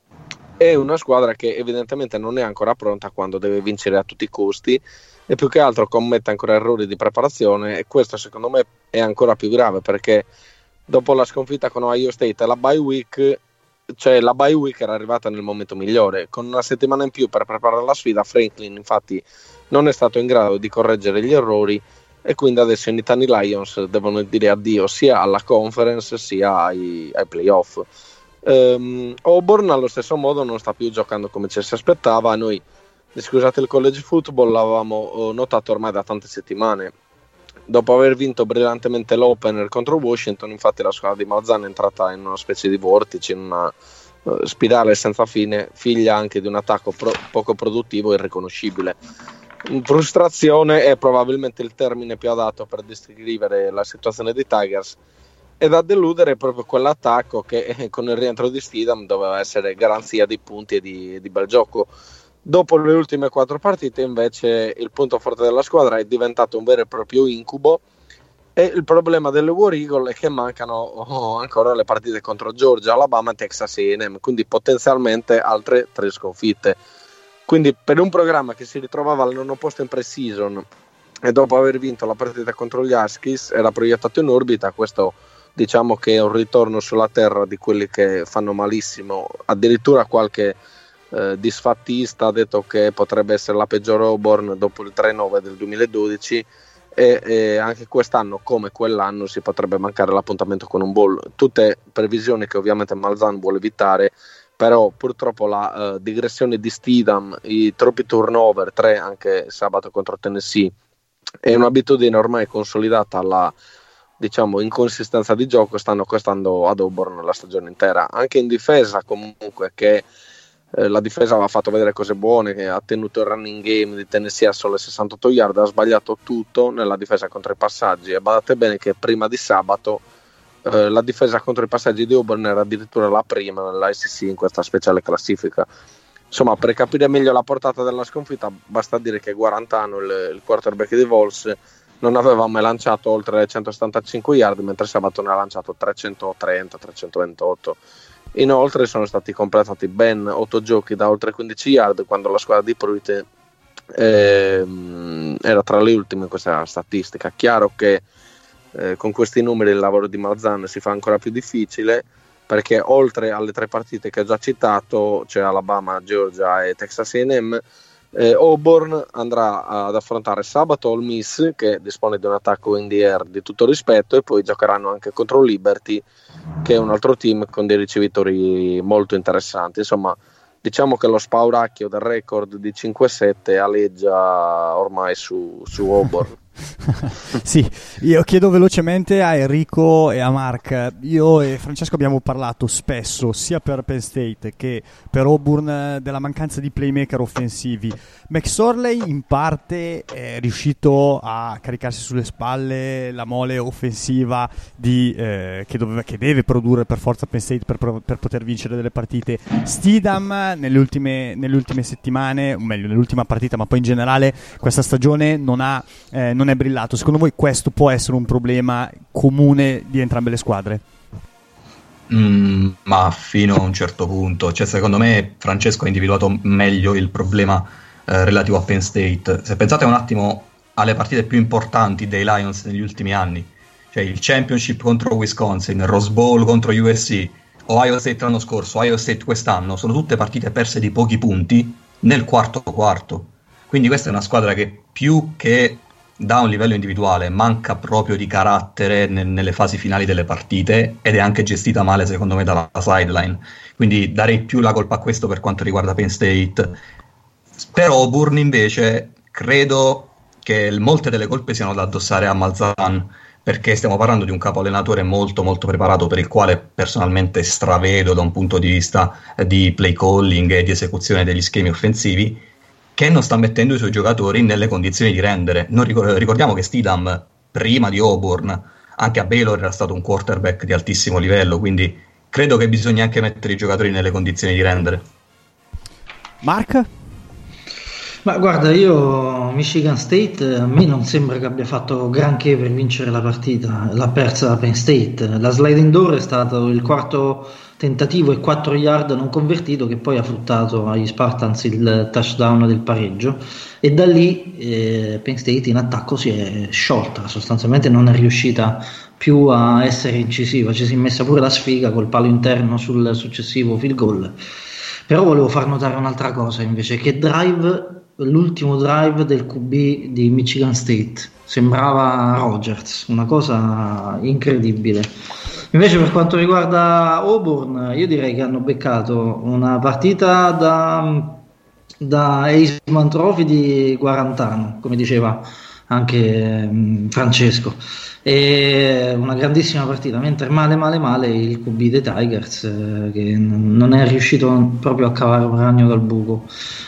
È una squadra che evidentemente non è ancora pronta quando deve vincere a tutti i costi e più che altro commette ancora errori di preparazione, e questo secondo me è ancora più grave perché dopo la sconfitta con Ohio State e la bye week, cioè la bye week era arrivata nel momento migliore, con una settimana in più per preparare la sfida. Franklin infatti non è stato in grado di correggere gli errori e quindi adesso i Nittany Lions devono dire addio sia alla conference sia ai, ai playoff. Um, Auburn allo stesso modo non sta più giocando come ci si aspettava. Noi, scusate, il college football l'avevamo notato ormai da tante settimane. Dopo aver vinto brillantemente l'opener contro Washington, infatti la squadra di Malzahn è entrata in una specie di vortice, in una uh, spirale senza fine, figlia anche di un attacco pro- poco produttivo e irriconoscibile. Frustrazione è probabilmente il termine più adatto per descrivere la situazione dei Tigers. E da deludere è proprio quell'attacco che con il rientro di Steedham doveva essere garanzia di punti e di, di bel gioco. Dopo le ultime quattro partite invece il punto forte della squadra è diventato un vero e proprio incubo, e il problema delle War Eagle è che mancano oh, ancora le partite contro Georgia, Alabama e Texas A and M, quindi potenzialmente altre tre sconfitte. Quindi per un programma che si ritrovava al nono posto in pre-season e dopo aver vinto la partita contro gli Huskies era proiettato in orbita, questo diciamo che è un ritorno sulla terra di quelli che fanno malissimo. Addirittura qualche eh, disfattista ha detto che potrebbe essere la peggiore Auburn dopo il tre nove del duemiladodici, e, e anche quest'anno come quell'anno si potrebbe mancare l'appuntamento con un bowl. Tutte previsioni che ovviamente Malzahn vuole evitare, però purtroppo la uh, digressione di Steedham, i troppi turnover, tre anche sabato contro Tennessee, è un'abitudine ormai consolidata alla diciamo inconsistenza di gioco, stanno costando ad Auburn la stagione intera. Anche in difesa comunque, che eh, la difesa aveva fatto vedere cose buone, che ha tenuto il running game di Tennessee a sole sessantotto yard, ha sbagliato tutto nella difesa contro i passaggi. E badate bene che prima di sabato eh, la difesa contro i passaggi di Auburn era addirittura la prima nella S E C in questa speciale classifica. Insomma, per capire meglio la portata della sconfitta basta dire che Guarantano, il, il quarterback di Vols, non aveva mai lanciato oltre centosettantacinque yard, mentre sabato ne ha lanciato trecentotrenta trecentoventotto. Inoltre sono stati completati ben otto giochi da oltre quindici yard, quando la squadra di Pruitt ehm, era tra le ultime in questa statistica. Chiaro che eh, con questi numeri il lavoro di Malzahn si fa ancora più difficile, perché oltre alle tre partite che ho già citato, cioè Alabama, Georgia e Texas A and M, Eh, Auburn andrà ad affrontare sabato Ole Miss, che dispone di un attacco in the air di tutto rispetto, e poi giocheranno anche contro Liberty, che è un altro team con dei ricevitori molto interessanti. Insomma, diciamo che lo spauracchio del record di cinque sette aleggia ormai su, su Auburn. Sì, io chiedo velocemente a Enrico e a Mark. Io e Francesco abbiamo parlato spesso sia per Penn State che per Auburn della mancanza di playmaker offensivi. McSorley in parte è riuscito a caricarsi sulle spalle la mole offensiva di, eh, che, doveva, che deve produrre per forza Penn State per, per poter vincere delle partite. Steedham nelle ultime, nelle ultime settimane, o meglio nell'ultima partita, ma poi in generale questa stagione non ha eh, non è brillato. Secondo voi questo può essere un problema comune di entrambe le squadre? Mm, ma fino a un certo punto, cioè secondo me Francesco ha individuato meglio il problema eh, relativo a Penn State. Se pensate un attimo alle partite più importanti dei Lions negli ultimi anni, cioè il Championship contro Wisconsin, Rose Bowl contro U S C, Ohio State l'anno scorso, Ohio State quest'anno, sono tutte partite perse di pochi punti nel quarto quarto. Quindi questa è una squadra che più che da un livello individuale manca proprio di carattere nel, nelle fasi finali delle partite, ed è anche gestita male secondo me dalla sideline. Quindi darei più la colpa a questo per quanto riguarda Penn State. Per Auburn invece credo che molte delle colpe siano da addossare a Malzahn, perché stiamo parlando di un capo allenatore molto molto preparato, per il quale personalmente stravedo da un punto di vista di play calling e di esecuzione degli schemi offensivi, che non sta mettendo i suoi giocatori nelle condizioni di rendere. Non ricor- ricordiamo che Steedham prima di Auburn anche a Baylor era stato un quarterback di altissimo livello, quindi credo che bisogna anche mettere i giocatori nelle condizioni di rendere. Mark? Ma guarda, io Michigan State a me non sembra che abbia fatto granché per vincere la partita, l'ha persa da Penn State. La sliding door è stato il quarto tentativo e quattro yard non convertito, che poi ha fruttato agli Spartans il touchdown del pareggio, e da lì eh, Penn State in attacco si è sciolta, sostanzialmente non è riuscita più a essere incisiva, ci si è messa pure la sfiga col palo interno sul successivo field goal. Però volevo far notare un'altra cosa invece, che drive, l'ultimo drive del Q B di Michigan State sembrava Rodgers, una cosa incredibile. Invece per quanto riguarda Auburn, io direi che hanno beccato una partita da, da Heisman Trophy di Guarantano, come diceva anche mh, Francesco, e una grandissima partita, mentre male male male il Q B dei Tigers, eh, che n- non è riuscito proprio a cavare un ragno dal buco.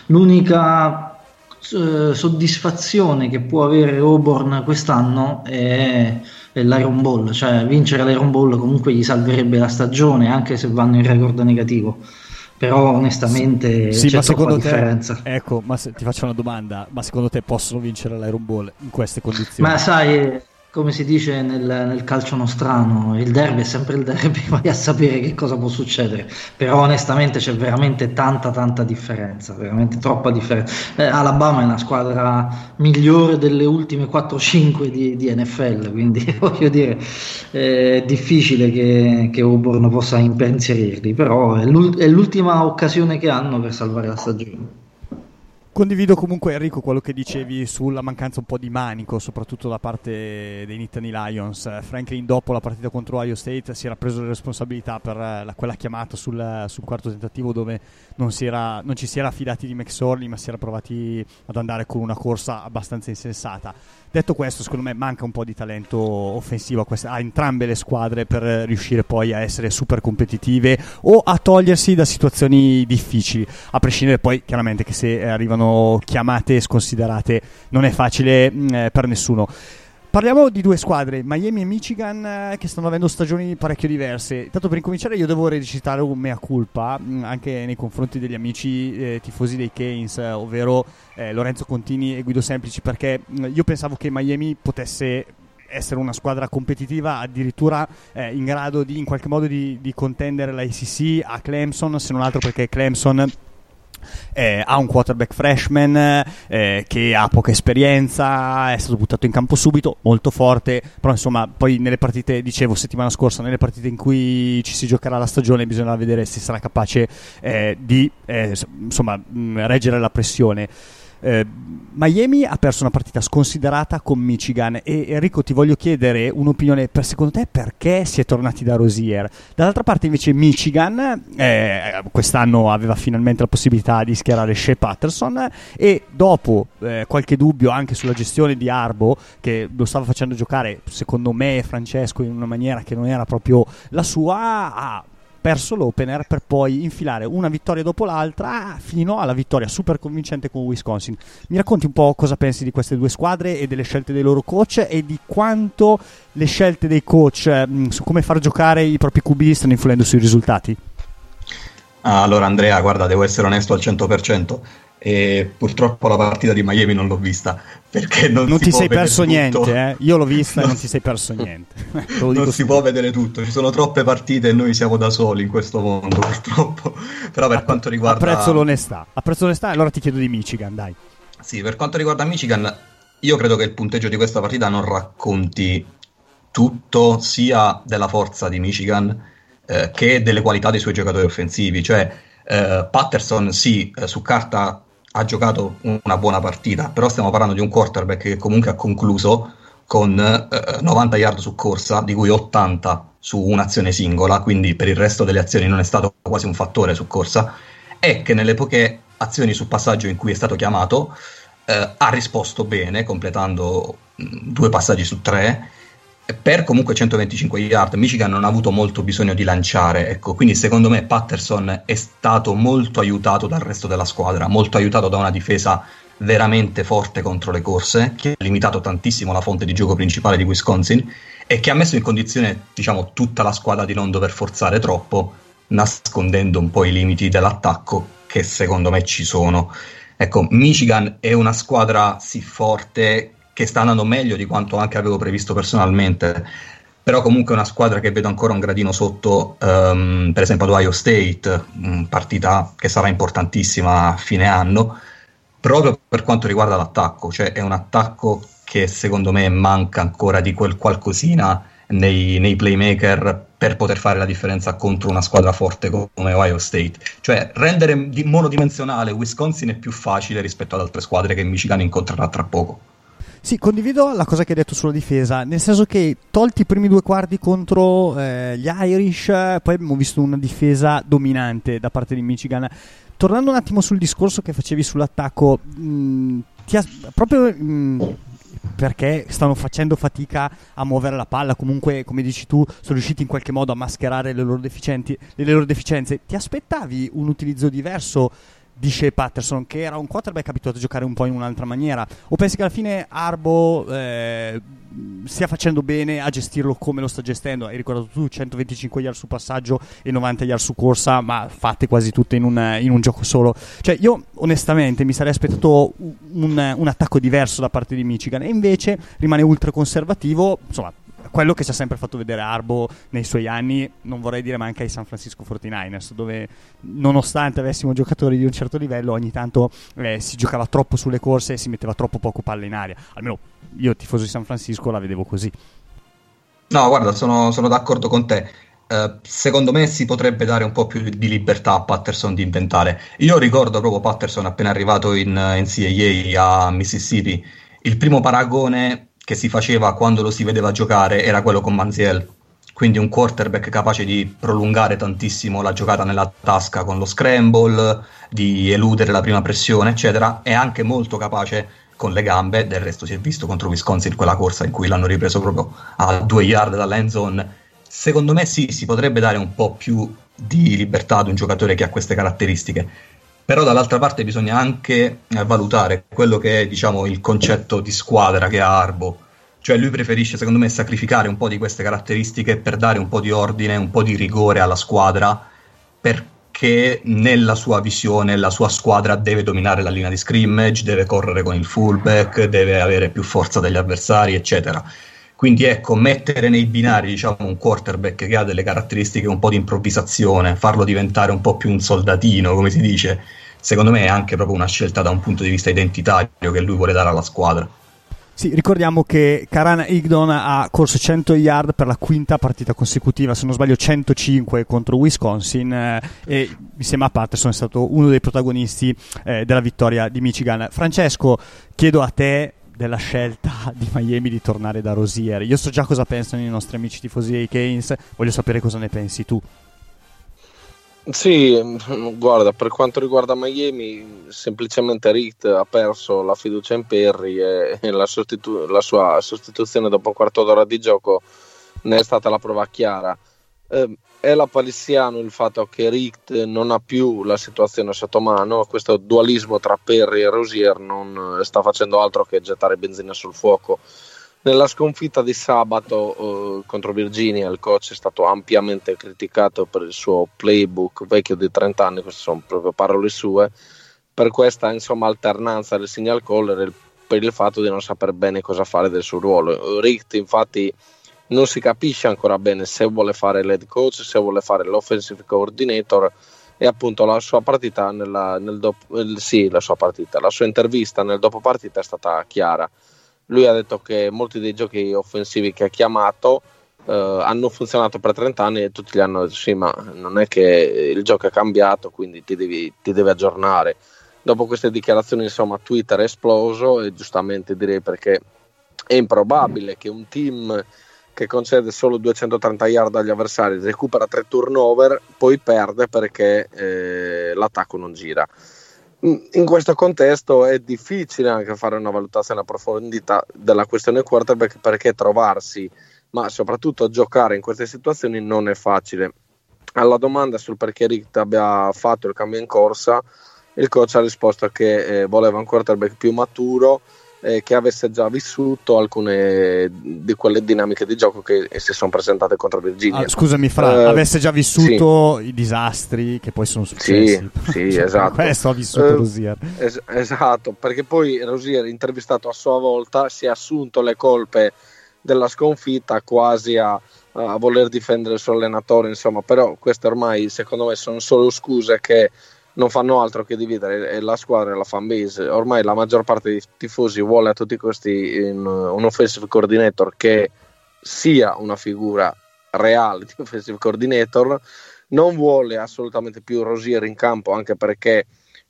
L'unica eh, soddisfazione che può avere Auburn quest'anno è l'Iron Bowl, cioè vincere l'Iron Bowl comunque gli salverebbe la stagione, anche se vanno in record negativo. Però onestamente sì, c'è ma troppa secondo te, differenza. ecco, ma se, ti faccio una domanda, ma secondo te possono vincere l'Iron Bowl in queste condizioni? Ma sai, come si dice nel, nel calcio nostrano, il derby è sempre il derby, vai a sapere che cosa può succedere. Però onestamente c'è veramente tanta tanta differenza, veramente troppa differenza. eh, Alabama è una squadra migliore delle ultime quattro cinque di, di N F L, quindi voglio dire è difficile che, che Auburn possa impensierirli, però è, l'ult- è l'ultima occasione che hanno per salvare la stagione. Condivido comunque, Enrico, quello che dicevi sulla mancanza un po' di manico, soprattutto da parte dei Nittany Lions. Franklin dopo la partita contro Ohio State si era preso le responsabilità per la, quella chiamata sul, sul quarto tentativo, dove non, si era, non ci si era affidati di McSorley, ma si era provati ad andare con una corsa abbastanza insensata. Detto questo, secondo me manca un po' di talento offensivo a, queste, a entrambe le squadre per riuscire poi a essere super competitive o a togliersi da situazioni difficili, a prescindere poi chiaramente che se arrivano chiamate sconsiderate non è facile mh, per nessuno. Parliamo di due squadre, Miami e Michigan, eh, che stanno avendo stagioni parecchio diverse. Tanto per incominciare io devo recitare un mea culpa mh, anche nei confronti degli amici eh, tifosi dei Canes, eh, ovvero eh, Lorenzo Contini e Guido Semplici, perché mh, io pensavo che Miami potesse essere una squadra competitiva, addirittura eh, in grado di in qualche modo di, di contendere la A C C a Clemson, se non altro perché Clemson Eh, ha un quarterback freshman eh, che ha poca esperienza, è stato buttato in campo subito, molto forte, però insomma poi nelle partite, dicevo settimana scorsa, nelle partite in cui ci si giocherà la stagione bisognerà vedere se sarà capace eh, di eh, insomma mh, reggere la pressione. Eh, Miami ha perso una partita sconsiderata con Michigan e Enrico ti voglio chiedere un'opinione per secondo te perché si è tornati da Rozier. Dall'altra parte invece Michigan eh, quest'anno aveva finalmente la possibilità di schierare Shea Patterson e dopo eh, qualche dubbio anche sulla gestione di Arbo che lo stava facendo giocare secondo me Francesco in una maniera che non era proprio la sua, ha perso l'opener per poi infilare una vittoria dopo l'altra fino alla vittoria super convincente con Wisconsin. Mi racconti un po' cosa pensi di queste due squadre e delle scelte dei loro coach e di quanto le scelte dei coach mh, su come far giocare i propri Q B stanno influendo sui risultati? Ah, allora Andrea, guarda, devo essere onesto al cento per cento e purtroppo la partita di Miami non l'ho vista perché non, non si ti può sei perso tutto. niente eh? Io l'ho vista non e non ti sei perso niente. Non si può vedere tutto, ci sono troppe partite e noi siamo da soli in questo mondo purtroppo. Però per quanto riguarda apprezzo l'onestà apprezzo l'onestà allora ti chiedo di Michigan, dai. Sì, per quanto riguarda Michigan io credo che il punteggio di questa partita non racconti tutto sia della forza di Michigan eh, che delle qualità dei suoi giocatori offensivi. Cioè eh, Patterson sì, eh, su carta ha giocato una buona partita, però stiamo parlando di un quarterback che comunque ha concluso con eh, novanta yard su corsa, di cui ottanta su un'azione singola, quindi per il resto delle azioni non è stato quasi un fattore su corsa, e che nelle poche azioni su passaggio in cui è stato chiamato eh, ha risposto bene, completando mh, due passaggi su tre, per comunque centoventicinque yard. Michigan non ha avuto molto bisogno di lanciare, ecco, quindi secondo me Patterson è stato molto aiutato dal resto della squadra, molto aiutato da una difesa veramente forte contro le corse, che ha limitato tantissimo la fonte di gioco principale di Wisconsin e che ha messo in condizione, diciamo, tutta la squadra di non dover forzare troppo, nascondendo un po' i limiti dell'attacco che secondo me ci sono. Ecco, Michigan è una squadra sì forte che sta andando meglio di quanto anche avevo previsto personalmente, però comunque è una squadra che vedo ancora un gradino sotto, um, per esempio ad Ohio State, um, partita che sarà importantissima a fine anno, proprio per quanto riguarda l'attacco. Cioè è un attacco che secondo me manca ancora di quel qualcosina nei, nei playmaker per poter fare la differenza contro una squadra forte come Ohio State. Cioè rendere di monodimensionale Wisconsin è più facile rispetto ad altre squadre che Michigan incontrerà tra poco. Sì, condivido la cosa che hai detto sulla difesa, nel senso che tolti i primi due quarti contro eh, gli Irish, poi abbiamo visto una difesa dominante da parte di Michigan. Tornando un attimo sul discorso che facevi sull'attacco, mh, ti ha, proprio mh, perché stanno facendo fatica a muovere la palla, comunque come dici tu sono riusciti in qualche modo a mascherare le loro, deficienti, le loro deficienze, ti aspettavi un utilizzo diverso di Shea Patterson, che era un quarterback abituato a giocare un po' in un'altra maniera, o pensi che alla fine Arbo eh, stia facendo bene a gestirlo come lo sta gestendo? Hai ricordato tu centoventicinque yard su passaggio e novanta yard su corsa, ma fatte quasi tutte in un, in un gioco solo. Cioè io onestamente mi sarei aspettato un, un attacco diverso da parte di Michigan e invece rimane ultra conservativo, insomma quello che ci ha sempre fatto vedere Arbo nei suoi anni, non vorrei dire manca ai San Francisco quarantanovers, dove nonostante avessimo giocatori di un certo livello ogni tanto eh, si giocava troppo sulle corse e si metteva troppo poco palla in aria. Almeno io tifoso di San Francisco la vedevo così. No, guarda, sono, sono d'accordo con te. Uh, secondo me si potrebbe dare un po' più di libertà a Patterson di inventare. Io ricordo proprio Patterson appena arrivato in N C A A a Mississippi, il primo paragone che si faceva quando lo si vedeva giocare era quello con Manziel, quindi un quarterback capace di prolungare tantissimo la giocata nella tasca con lo scramble, di eludere la prima pressione eccetera, e anche molto capace con le gambe. Del resto si è visto contro Wisconsin quella corsa in cui l'hanno ripreso proprio a due yard dalla end zone. Secondo me sì, si potrebbe dare un po' più di libertà ad un giocatore che ha queste caratteristiche, però dall'altra parte bisogna anche eh, valutare quello che è, diciamo, il concetto di squadra che ha Arbo. Cioè lui preferisce, secondo me, sacrificare un po' di queste caratteristiche per dare un po' di ordine, un po' di rigore alla squadra, perché nella sua visione la sua squadra deve dominare la linea di scrimmage, deve correre con il fullback, deve avere più forza degli avversari, eccetera. Quindi ecco, mettere nei binari, diciamo, un quarterback che ha delle caratteristiche un po' di improvvisazione, farlo diventare un po' più un soldatino, come si dice, secondo me è anche proprio una scelta da un punto di vista identitario che lui vuole dare alla squadra. Sì, ricordiamo che Karan Higdon ha corso cento yard per la quinta partita consecutiva, se non sbaglio centocinque contro Wisconsin, eh, e insieme a Patterson è stato uno dei protagonisti eh, della vittoria di Michigan. Francesco, chiedo a te della scelta di Miami di tornare da Rozier. Io so già cosa pensano i nostri amici tifosi dei Canes, voglio sapere cosa ne pensi tu. Sì, guarda, per quanto riguarda Miami, semplicemente Richt ha perso la fiducia in Perry e, e la, sostitu- la sua sostituzione dopo un quarto d'ora di gioco ne è stata la prova chiara. Eh, è lapalissiano il fatto che Richt non ha più la situazione sotto mano, questo dualismo tra Perry e Rozier non sta facendo altro che gettare benzina sul fuoco. Nella sconfitta di sabato eh, contro Virginia il coach è stato ampiamente criticato per il suo playbook vecchio di trenta anni, queste sono proprio parole sue, per questa insomma alternanza del signal caller e per il fatto di non sapere bene cosa fare del suo ruolo. Richt infatti non si capisce ancora bene se vuole fare l'head coach, se vuole fare l'offensive coordinator, e appunto la sua partita nella, nel dopo, il, sì, la sua partita, la sua intervista nel dopo partita è stata chiara. Lui ha detto che molti dei giochi offensivi che ha chiamato eh, hanno funzionato per trenta anni e tutti gli hanno detto sì, ma non è che il gioco è cambiato, quindi ti devi, ti devi aggiornare. Dopo queste dichiarazioni insomma Twitter è esploso, e giustamente direi, perché è improbabile che un team che concede solo duecentotrenta yard agli avversari recupera tre turnover, poi perde perché eh, l'attacco non gira. In questo contesto è difficile anche fare una valutazione approfondita della questione quarterback, perché trovarsi, ma soprattutto giocare in queste situazioni non è facile. Alla domanda sul perché Richt abbia fatto il cambio in corsa, il coach ha risposto che eh, voleva un quarterback più maturo, eh, che avesse già vissuto alcune di quelle dinamiche di gioco che si sono presentate contro Virginia. Ah, scusami Fra, uh, avesse già vissuto sì. i disastri che poi sono successi. Sì, sì, esatto. Questo ha vissuto uh, Rozier. Es- esatto, perché poi Rozier, intervistato a sua volta, si è assunto le colpe della sconfitta, quasi a, a voler difendere il suo allenatore, insomma, però queste ormai secondo me sono solo scuse che non fanno altro che dividere la squadra e la fanbase. Ormai la maggior parte dei tifosi vuole a tutti i costi un, un offensive coordinator che sia una figura reale di offensive coordinator, non vuole assolutamente più Rozier in campo, anche perché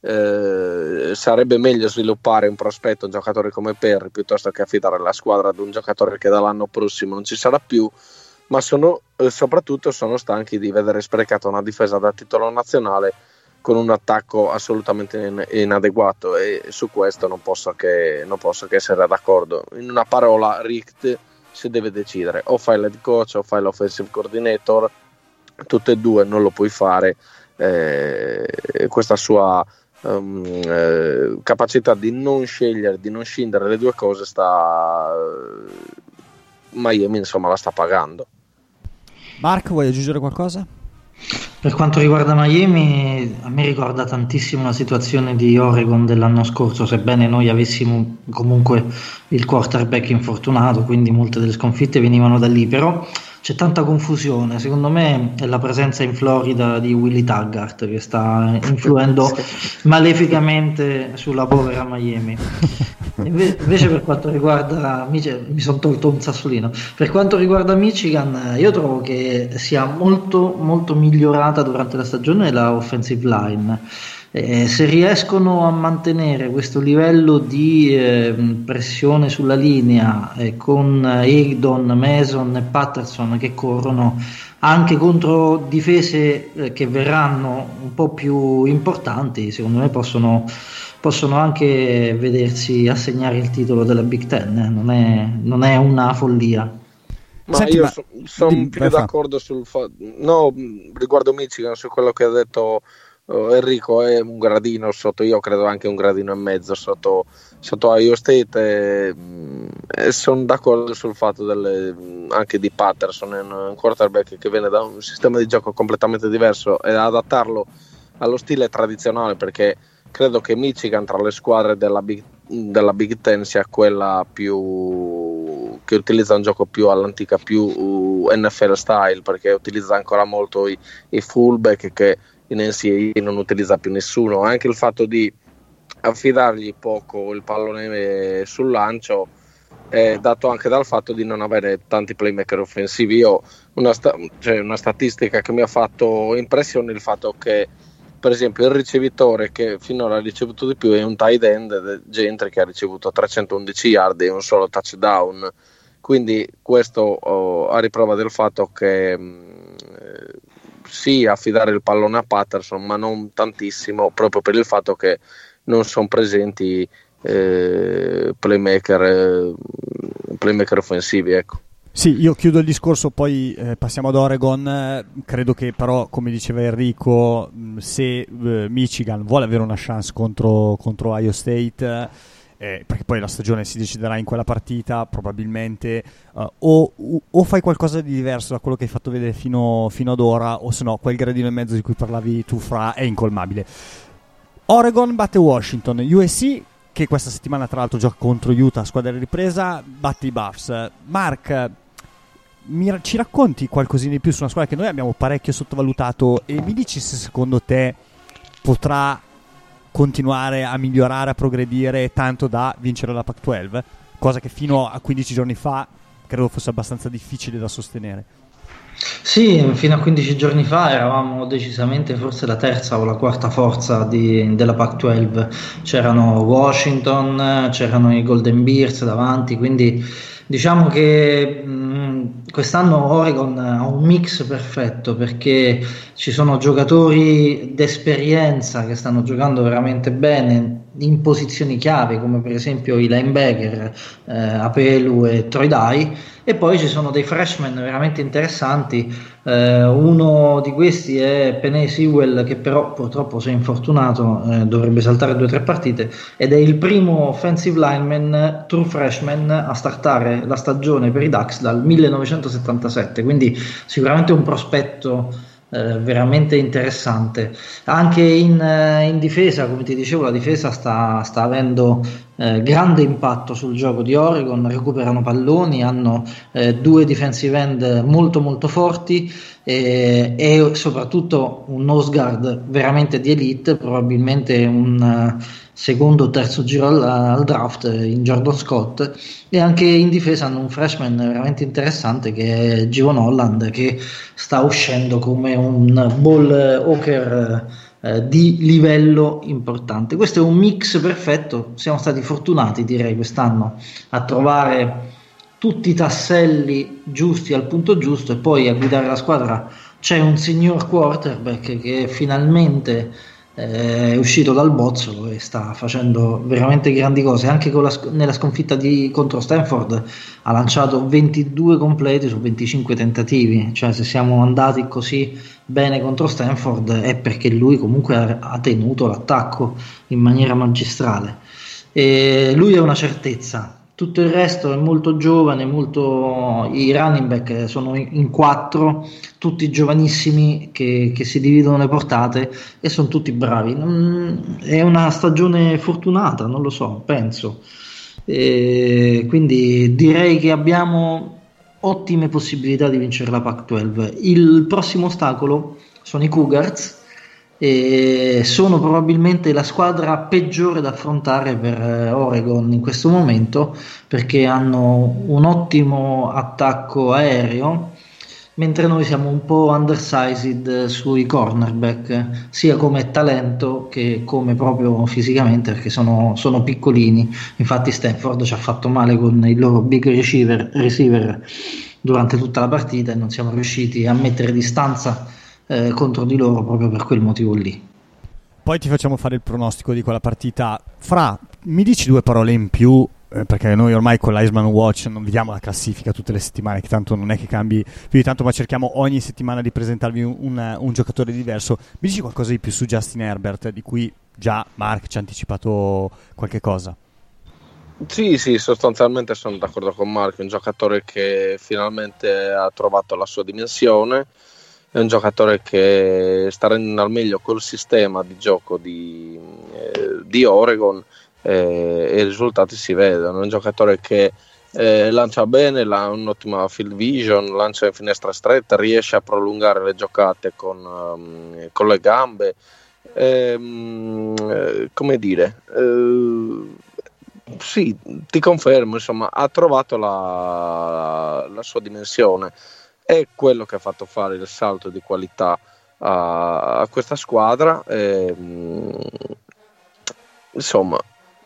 eh, sarebbe meglio sviluppare un prospetto, un giocatore come Perry, piuttosto che affidare la squadra ad un giocatore che dall'anno prossimo non ci sarà più. Ma sono, eh, soprattutto sono stanchi di vedere sprecata una difesa da titolo nazionale con un attacco assolutamente inadeguato, e su questo non posso che, non posso che essere d'accordo. In una parola, Richt si deve decidere: o fai l'head coach o fai l'offensive coordinator, tutte e due non lo puoi fare. Eh, questa sua um, eh, capacità di non scegliere, di non scindere le due cose, sta Miami insomma la sta pagando. Mark, vuoi aggiungere qualcosa? Per quanto riguarda Miami, a me ricorda tantissimo la situazione di Oregon dell'anno scorso, sebbene noi avessimo comunque il quarterback infortunato, quindi molte delle sconfitte venivano da lì, però c'è tanta confusione. Secondo me è la presenza in Florida di Willie Taggart che sta influendo maleficamente sulla povera Miami. Invece per quanto riguarda mi sono tolto un sassolino per quanto riguarda Michigan, io trovo che sia molto molto migliorata durante la stagione la offensive line. Eh, se riescono a mantenere questo livello di eh, pressione sulla linea eh, con Higdon, Mason e Patterson che corrono anche contro difese eh, che verranno un po' più importanti, secondo me possono possono anche vedersi assegnare il titolo della Big Ten, eh? non, è, non è una follia. Ma Senti, io ma... sono son più d'accordo sul fatto, no, riguardo Michigan, su quello che ha detto uh, Enrico, è un gradino sotto, io credo anche un gradino e mezzo sotto, sotto Ohio State, e, e sono d'accordo sul fatto delle, anche di Patterson, un quarterback che viene da un sistema di gioco completamente diverso, e adattarlo allo stile tradizionale, perché credo che Michigan tra le squadre della Big, della Big Ten sia quella più che utilizza un gioco più all'antica, più N F L style, perché utilizza ancora molto i, i fullback che in N C A A non utilizza più nessuno. Anche il fatto di affidargli poco il pallone sul lancio è dato anche dal fatto di non avere tanti playmaker offensivi. Io una, sta- cioè una statistica che mi ha fatto impressione è il fatto che, per esempio, il ricevitore che finora ha ricevuto di più è un tight end, Gentry, che ha ricevuto trecentoundici yard e un solo touchdown. Quindi questo oh, a riprova del fatto che mh, sì, affidare il pallone a Patterson, ma non tantissimo, proprio per il fatto che non sono presenti eh, playmaker, eh, playmaker offensivi, ecco. Sì, io chiudo il discorso, poi eh, passiamo ad Oregon. Eh, credo che però, come diceva Enrico, mh, se eh, Michigan vuole avere una chance contro, contro Ohio State, eh, perché poi la stagione si deciderà in quella partita, probabilmente uh, o, o fai qualcosa di diverso da quello che hai fatto vedere fino, fino ad ora, o se no quel gradino e mezzo di cui parlavi tu, Fra, è incolmabile. Oregon batte Washington, U S C, che questa settimana tra l'altro gioca contro Utah, squadra di ripresa, batte i Buffs. Mark, mi, ci racconti qualcosina di più su una squadra che noi abbiamo parecchio sottovalutato, e mi dici se secondo te potrà continuare a migliorare, a progredire tanto da vincere la Pac dodici, cosa che fino a quindici giorni fa credo fosse abbastanza difficile da sostenere. Sì, fino a quindici giorni fa eravamo decisamente forse la terza o la quarta forza di, della Pac dodici. C'erano Washington, c'erano i Golden Bears davanti, quindi diciamo che mh, quest'anno Oregon ha un mix perfetto, perché ci sono giocatori d'esperienza che stanno giocando veramente bene in posizioni chiave, come per esempio i linebacker eh, Apelu e Troy Dye, e poi ci sono dei freshman veramente interessanti. Eh, uno di questi è Penei Sewell, che però purtroppo si è infortunato, eh, dovrebbe saltare due o tre partite, ed è il primo offensive lineman true freshman a startare la stagione per i Ducks dal millenovecentosettantasette, quindi sicuramente un prospetto Eh, veramente interessante. Anche in, eh, in difesa, come ti dicevo, la difesa sta, sta avendo eh, grande impatto sul gioco di Oregon, recuperano palloni, hanno eh, due defensive end molto molto forti eh, e soprattutto un nose guard veramente di elite, probabilmente un uh, secondo o terzo giro al, al draft in Jordan Scott. E anche in difesa hanno un freshman veramente interessante che è Javon Holland, che sta uscendo come un ball hawker eh, di livello importante. Questo è un mix perfetto, siamo stati fortunati direi quest'anno a trovare tutti i tasselli giusti al punto giusto, e poi a guidare la squadra c'è un signor quarterback che finalmente è uscito dal bozzolo e sta facendo veramente grandi cose. Anche con la, nella sconfitta di, contro Stanford ha lanciato ventidue completi su venticinque tentativi, cioè se siamo andati così bene contro Stanford è perché lui comunque ha, ha tenuto l'attacco in maniera magistrale, e lui è una certezza. Tutto il resto è molto giovane, molto... i running back sono in quattro, tutti giovanissimi che, che si dividono le portate e sono tutti bravi. Non... È una stagione fortunata, non lo so, penso. E quindi direi che abbiamo ottime possibilità di vincere la Pac dodici. Il prossimo ostacolo sono i Cougars, e sono probabilmente la squadra peggiore da affrontare per Oregon in questo momento, perché hanno un ottimo attacco aereo, mentre noi siamo un po' undersized sui cornerback, sia come talento che come proprio fisicamente, perché sono, sono piccolini. Infatti Stanford ci ha fatto male con il loro big receiver, receiver durante tutta la partita, e non siamo riusciti a mettere distanza Eh, contro di loro proprio per quel motivo lì. Poi ti facciamo fare il pronostico di quella partita. Fra, mi dici due parole in più, eh, perché noi ormai con l'Heisman Watch non vediamo la classifica tutte le settimane, che tanto non è che cambi più di tanto, ma cerchiamo ogni settimana di presentarvi un, un, un giocatore diverso. Mi dici qualcosa di più su Justin Herbert, di cui già Mark ci ha anticipato qualche cosa? Sì, sì, sostanzialmente sono d'accordo con Mark, è un giocatore che finalmente ha trovato la sua dimensione. È un giocatore che sta rendendo al meglio col sistema di gioco di, eh, di Oregon, eh, e i risultati si vedono. È un giocatore che eh, lancia bene, ha un'ottima field vision, lancia in finestra stretta, riesce a prolungare le giocate con, um, con le gambe. Eh, come dire, eh, Sì, ti confermo, insomma, ha trovato la, la sua dimensione, è quello che ha fatto fare il salto di qualità a, a questa squadra. E, insomma,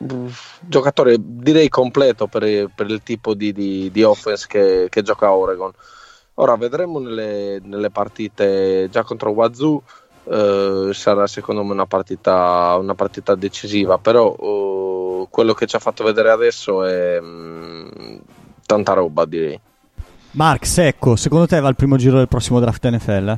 giocatore direi completo per, per il tipo di, di, di offense che, che gioca Oregon. Ora vedremo nelle, nelle partite già contro Wazoo. Uh, sarà secondo me una partita, una partita decisiva, però uh, quello che ci ha fatto vedere adesso è um, tanta roba, direi. Mark, secco, secondo te va al primo giro del prossimo draft N F L?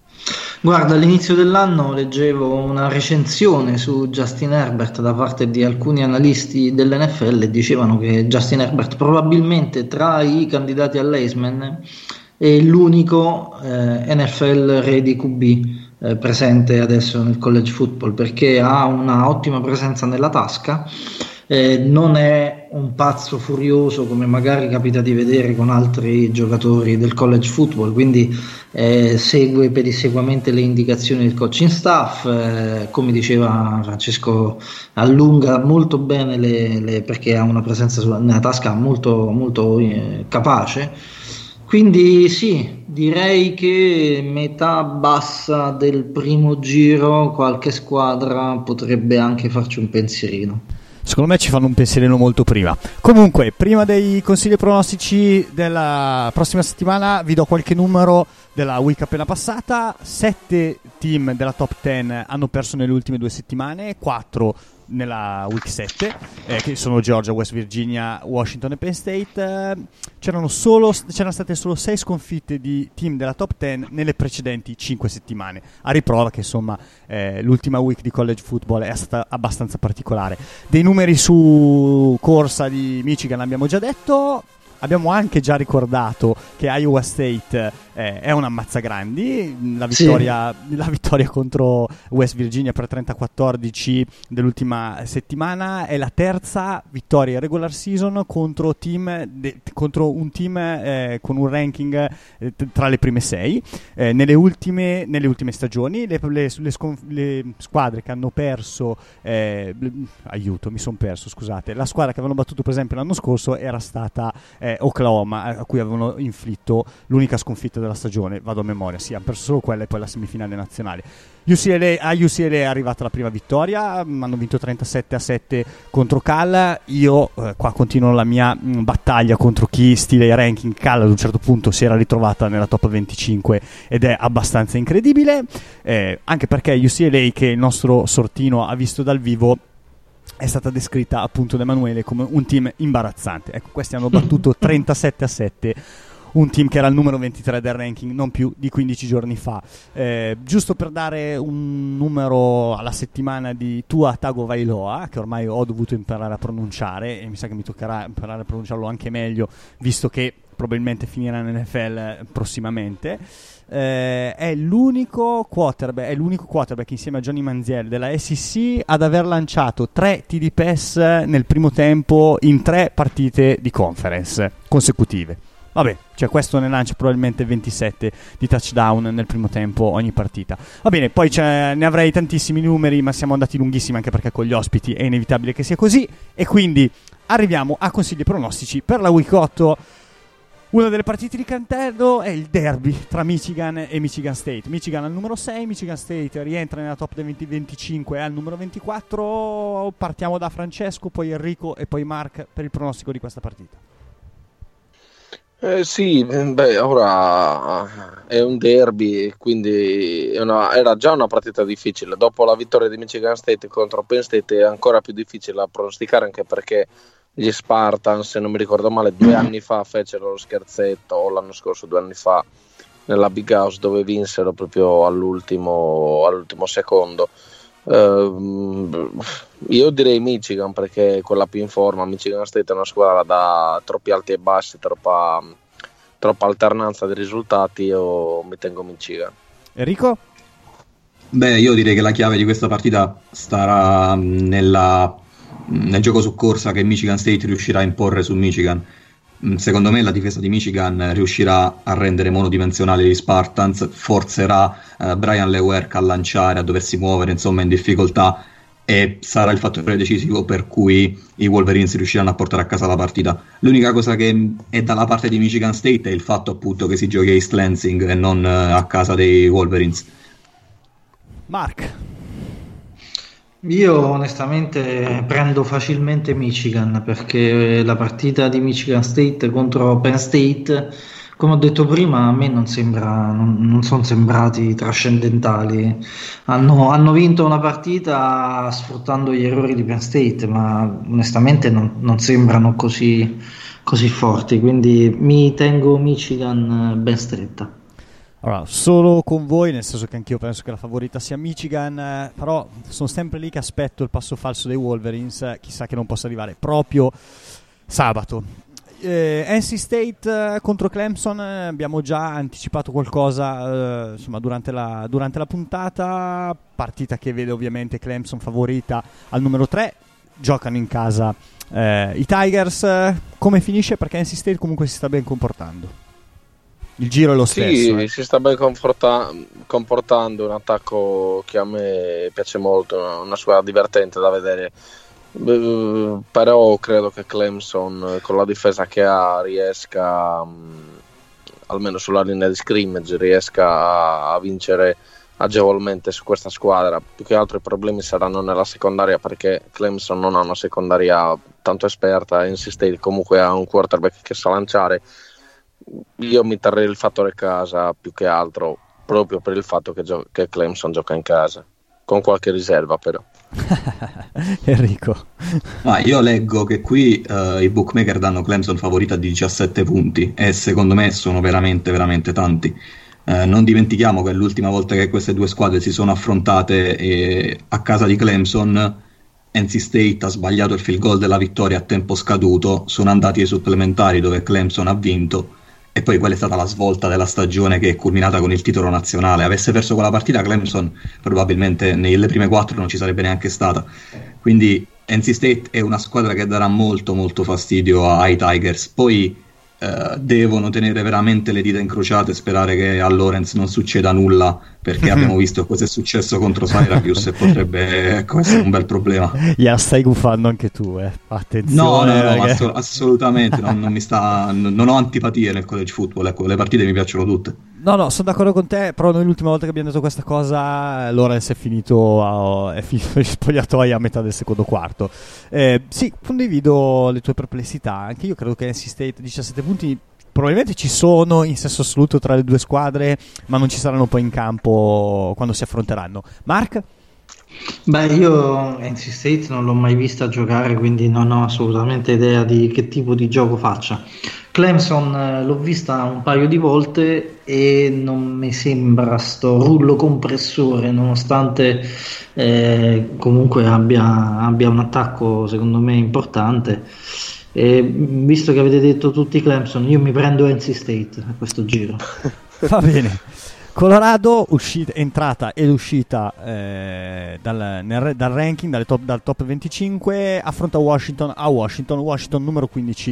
Guarda, all'inizio dell'anno leggevo una recensione su Justin Herbert da parte di alcuni analisti dell'N F L e dicevano che Justin Herbert probabilmente tra i candidati all'Heisman è l'unico eh, N F L ready Q B Eh, presente adesso nel college football, perché ha una ottima presenza nella tasca, eh, non è un pazzo furioso come magari capita di vedere con altri giocatori del college football, quindi eh, segue pedissequamente le indicazioni del coaching staff, eh, come diceva Francesco, allunga molto bene le, le, perché ha una presenza sulla, nella tasca molto, molto eh, capace. Quindi sì, direi che metà bassa del primo giro qualche squadra potrebbe anche farci un pensierino. Secondo me ci fanno un pensierino molto prima. Comunque, prima dei consigli pronostici della prossima settimana vi do qualche numero della week appena passata. Sette team della top dieci hanno perso nelle ultime due settimane, quattro nella week sette, eh, che sono Georgia, West Virginia, Washington e Penn State. Eh, c'erano solo c'erano state solo sei sconfitte di team della top dieci nelle precedenti cinque settimane, a riprova che insomma eh, l'ultima week di college football è stata abbastanza particolare. Dei numeri su corsa di Michigan abbiamo già detto. Abbiamo anche già ricordato che Iowa State eh, è un ammazzagrandi, la vittoria, sì. la vittoria contro West Virginia per trenta a quattordici dell'ultima settimana è la terza vittoria regular season contro, team de, contro un team eh, con un ranking eh, tra le prime sei. Eh, nelle, ultime, nelle ultime stagioni le, le, le, sconf- le squadre che hanno perso, eh, aiuto mi sono perso scusate, la squadra che avevano battuto per esempio l'anno scorso era stata eh, Oklahoma, a cui avevano inflitto l'unica sconfitta della stagione, vado a memoria, sì, hanno perso solo quella e poi la semifinale nazionale. U C L A, a U C L A è arrivata la prima vittoria, hanno vinto trentasette a sette contro Cal. Io eh, qua continuo la mia mh, battaglia contro chi stile i ranking. Cal ad un certo punto si era ritrovata nella top venticinque ed è abbastanza incredibile, eh, anche perché U C L A, che il nostro Sortino ha visto dal vivo, è stata descritta appunto da Emanuele come un team imbarazzante. Ecco, questi hanno battuto trentasette a sette un team che era il numero ventitré del ranking non più di quindici giorni fa. Eh, giusto per dare un numero alla settimana di Tua Tagovailoa, che ormai ho dovuto imparare a pronunciare e mi sa che mi toccherà imparare a pronunciarlo anche meglio, visto che probabilmente finirà in N F L prossimamente. Eh, è l'unico quarterback, è l'unico quarterback insieme a Johnny Manziel della S E C ad aver lanciato tre T D pass nel primo tempo in tre partite di conference consecutive. Vabbè, cioè questo ne lancia probabilmente ventisette di touchdown nel primo tempo ogni partita. Va bene, poi ne avrei tantissimi numeri, ma siamo andati lunghissimi anche perché con gli ospiti è inevitabile che sia così. E quindi arriviamo a consigli pronostici per la week otto. Una delle partite di cantello è il derby tra Michigan e Michigan State. Michigan al numero sei, Michigan State rientra nella top venti venticinque al numero ventiquattro. Partiamo da Francesco, poi Enrico e poi Mark per il pronostico di questa partita. Eh, sì, beh, ora è un derby, quindi è una, era già una partita difficile. Dopo la vittoria di Michigan State contro Penn State è ancora più difficile da pronosticare, anche perché gli Spartans, se non mi ricordo male, due anni fa fecero lo scherzetto, o l'anno scorso, due anni fa, nella Big House, dove vinsero proprio all'ultimo, all'ultimo secondo. Uh, io direi Michigan, perché è quella più in forma. Michigan State è una squadra da troppi alti e bassi, troppa, troppa alternanza dei risultati. Io mi tengo Michigan. Enrico? Beh, io direi che la chiave di questa partita starà nella, nel gioco su corsa che Michigan State riuscirà a imporre su Michigan. Secondo me la difesa di Michigan riuscirà a rendere monodimensionali gli Spartans, forzerà uh, Brian Lewerke a lanciare, a doversi muovere insomma in difficoltà, e sarà il fattore decisivo per cui i Wolverines riusciranno a portare a casa la partita. L'unica cosa che è dalla parte di Michigan State è il fatto appunto che si giochi a East Lansing e non a casa dei Wolverines. Mark? Io onestamente prendo facilmente Michigan, perché la partita di Michigan State contro Penn State, come ho detto prima, a me non sembra, non, non sono sembrati trascendentali. Hanno, hanno vinto una partita sfruttando gli errori di Penn State, ma onestamente non, non sembrano così, così forti, quindi mi tengo Michigan ben stretta. Allora, solo con voi, nel senso che anch'io penso che la favorita sia Michigan, eh, però sono sempre lì che aspetto il passo falso dei Wolverines, eh, chissà che non possa arrivare proprio sabato. Eh, N C State eh, contro Clemson, eh, abbiamo già anticipato qualcosa eh, insomma durante la, durante la puntata, partita che vede ovviamente Clemson favorita al numero tre, giocano in casa eh, i Tigers. Eh, come finisce? Perché N C State comunque si sta ben comportando. Il giro è lo stesso. Sì, eh. si sta ben comporta- comportando, un attacco che a me piace molto, una squadra divertente da vedere. Uh, però credo che Clemson, con la difesa che ha, riesca, um, almeno sulla linea di scrimmage, riesca a, a vincere agevolmente su questa squadra. Più che altro i problemi saranno nella secondaria, perché Clemson non ha una secondaria tanto esperta, N C State comunque ha un quarterback che sa lanciare. Io mi terrei il fattore casa più che altro, proprio per il fatto che, gio- che Clemson gioca in casa, con qualche riserva però. Enrico? Ma io leggo che qui uh, i bookmaker danno Clemson favorita di diciassette punti e secondo me sono veramente veramente tanti. Uh, non dimentichiamo che l'ultima volta che queste due squadre si sono affrontate eh, a casa di Clemson, N C State ha sbagliato il field goal della vittoria a tempo scaduto, sono andati ai supplementari dove Clemson ha vinto, e poi quella è stata la svolta della stagione che è culminata con il titolo nazionale. Avesse perso quella partita, Clemson probabilmente nelle prime quattro non ci sarebbe neanche stata. Quindi N C State è una squadra che darà molto molto fastidio ai Tigers. Poi eh, devono tenere veramente le dita incrociate e sperare che a Lawrence non succeda nulla, perché abbiamo visto cosa è successo contro Syracuse e potrebbe ecco, essere un bel problema. Ya, stai gufando anche tu, eh. Attenzione. No, no, no, perché... ass- assolutamente non, non mi sta, n- non ho antipatie nel college football, ecco, le partite mi piacciono tutte. No, no, sono d'accordo con te, però noi l'ultima volta che abbiamo detto questa cosa Lawrence è finito, a, è finito in spogliatoio a metà del secondo quarto. Eh, sì, condivido le tue perplessità, anche io credo che N C State diciassette punti probabilmente ci sono in senso assoluto tra le due squadre, ma non ci saranno poi in campo quando si affronteranno. Mark? Beh, io N C State non l'ho mai vista giocare, quindi non ho assolutamente idea di che tipo di gioco faccia. Clemson eh, l'ho vista un paio di volte e non mi sembra sto rullo compressore, nonostante eh, comunque abbia, abbia un attacco secondo me importante. E visto che avete detto tutti Clemson, io mi prendo N C State a questo giro. Va bene. Colorado, uscita, entrata ed uscita eh, dal, nel, dal ranking, dalle top, dal top venticinque, affronta Washington a Washington, Washington numero quindici.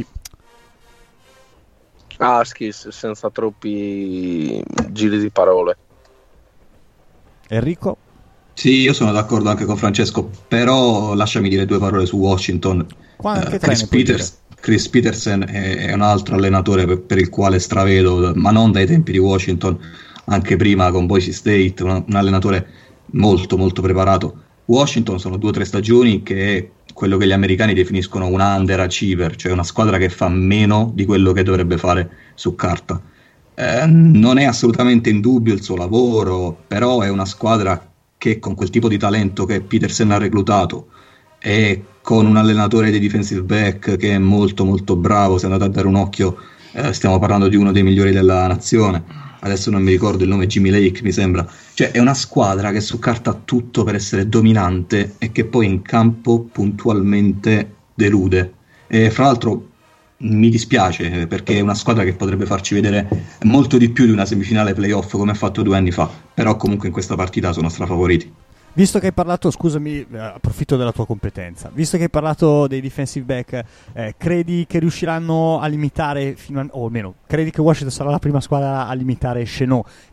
Huskies, senza troppi giri di parole. Enrico? Sì, io sono d'accordo anche con Francesco, però lasciami dire due parole su Washington. Uh, Chris, Peters, Chris Peterson è, è un altro allenatore per, per il quale stravedo, ma non dai tempi di Washington, anche prima con Boise State, un, un allenatore molto molto preparato. Washington sono due o tre stagioni che è quello che gli americani definiscono un underachiever, cioè una squadra che fa meno di quello che dovrebbe fare su carta. Eh, non è assolutamente in dubbio il suo lavoro, però è una squadra che con quel tipo di talento che Peterson ha reclutato e con un allenatore dei defensive back che è molto molto bravo, se andate a dare un occhio eh, stiamo parlando di uno dei migliori della nazione, adesso non mi ricordo il nome, Jimmy Lake mi sembra, cioè è una squadra che su carta ha tutto per essere dominante e che poi in campo puntualmente delude. E fra l'altro mi dispiace perché è una squadra che potrebbe farci vedere molto di più di una semifinale playoff come ha fatto due anni fa, però comunque in questa partita sono strafavoriti. Visto che hai parlato, scusami, eh, approfitto della tua competenza, visto che hai parlato dei defensive back, eh, credi che riusciranno a limitare, fino a, o almeno, credi che Washington sarà la prima squadra a limitare Chenot, che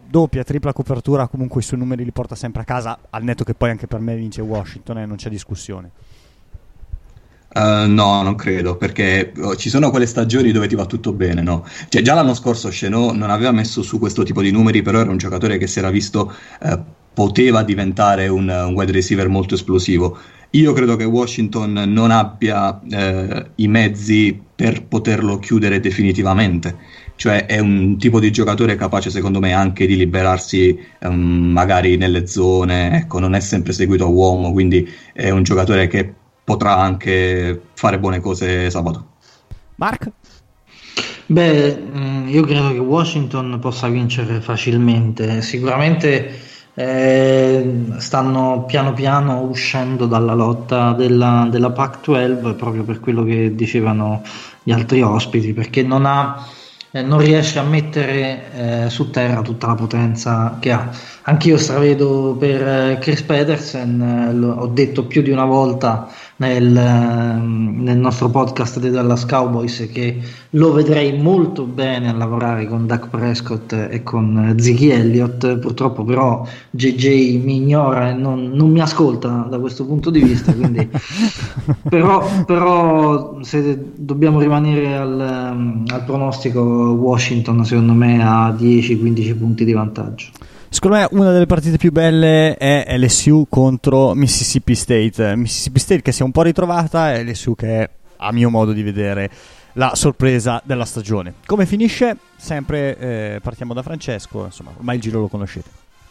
doppia, tripla copertura, comunque i suoi numeri li porta sempre a casa, al netto che poi anche per me vince Washington e eh, non c'è discussione. Uh, no, non credo, perché oh, ci sono quelle stagioni dove ti va tutto bene, no? Cioè, già l'anno scorso Chenot non aveva messo su questo tipo di numeri, però era un giocatore che si era visto eh, poteva diventare un, un wide receiver molto esplosivo. Io credo che Washington non abbia eh, i mezzi per poterlo chiudere definitivamente, cioè è un tipo di giocatore capace secondo me anche di liberarsi um, magari nelle zone, ecco, non è sempre seguito a uomo, quindi è un giocatore che potrà anche fare buone cose sabato. Mark? Beh, io credo che Washington possa vincere facilmente. Sicuramente eh, stanno piano piano uscendo dalla lotta della, della Pac dodici, proprio per quello che dicevano gli altri ospiti, perché non ha eh, non riesce a mettere eh, su terra tutta la potenza che ha. Anch'io stravedo per eh, Chris Pedersen, eh, lo, ho detto più di una volta nel, nel nostro podcast dei Dallas Cowboys che lo vedrei molto bene a lavorare con Dak Prescott e con Ziggy Elliott. Purtroppo però J J mi ignora e non, non mi ascolta da questo punto di vista, quindi però, però se dobbiamo rimanere al, al pronostico, Washington secondo me ha dieci quindici punti di vantaggio. Secondo me una delle partite più belle è L S U contro Mississippi State. Mississippi State che si è un po' ritrovata e L S U che è, a mio modo di vedere, la sorpresa della stagione. Come finisce? Sempre eh, partiamo da Francesco, insomma, ormai il giro lo conoscete.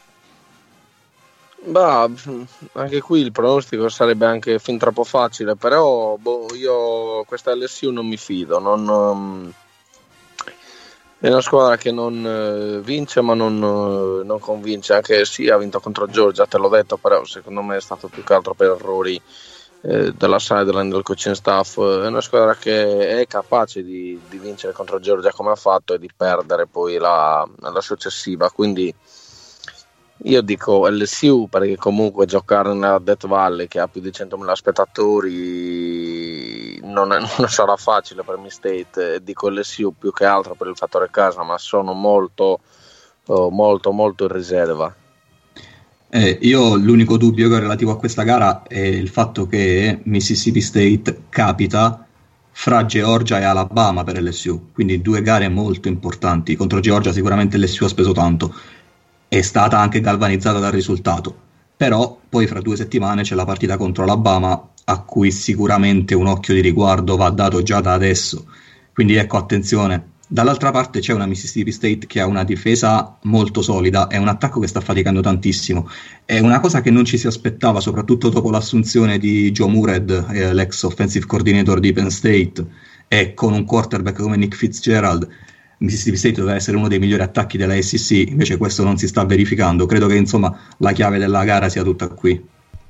Bah, anche qui il pronostico sarebbe anche fin troppo facile, però boh, io questa L S U non mi fido, non... Um... è una squadra che non eh, vince ma non, eh, non convince, anche sì ha vinto contro Georgia, te l'ho detto, però secondo me è stato più che altro per errori eh, della sideline, del coaching staff. È una squadra che è capace di, di vincere contro Georgia come ha fatto e di perdere poi la, la successiva, quindi io dico L S U perché comunque giocare nella Death Valley che ha più di centomila spettatori non, è, non sarà facile per M-State. Dico L S U più che altro per il fattore casa, ma sono molto oh, molto molto in riserva. Eh, io l'unico dubbio che ho relativo a questa gara è il fatto che Mississippi State capita fra Georgia e Alabama per L S U, quindi due gare molto importanti. Contro Georgia sicuramente L S U ha speso tanto, è stata anche galvanizzata dal risultato, però poi fra due settimane c'è la partita contro Alabama a cui sicuramente un occhio di riguardo va dato già da adesso, quindi ecco, attenzione. Dall'altra parte c'è una Mississippi State che ha una difesa molto solida e un attacco che sta faticando tantissimo, è una cosa che non ci si aspettava soprattutto dopo l'assunzione di Joe Mured, eh, l'ex offensive coordinator di Penn State, e con un quarterback come Nick Fitzgerald. Mississippi State doveva essere uno dei migliori attacchi della S E C, invece questo non si sta verificando. Credo che insomma la chiave della gara sia tutta qui.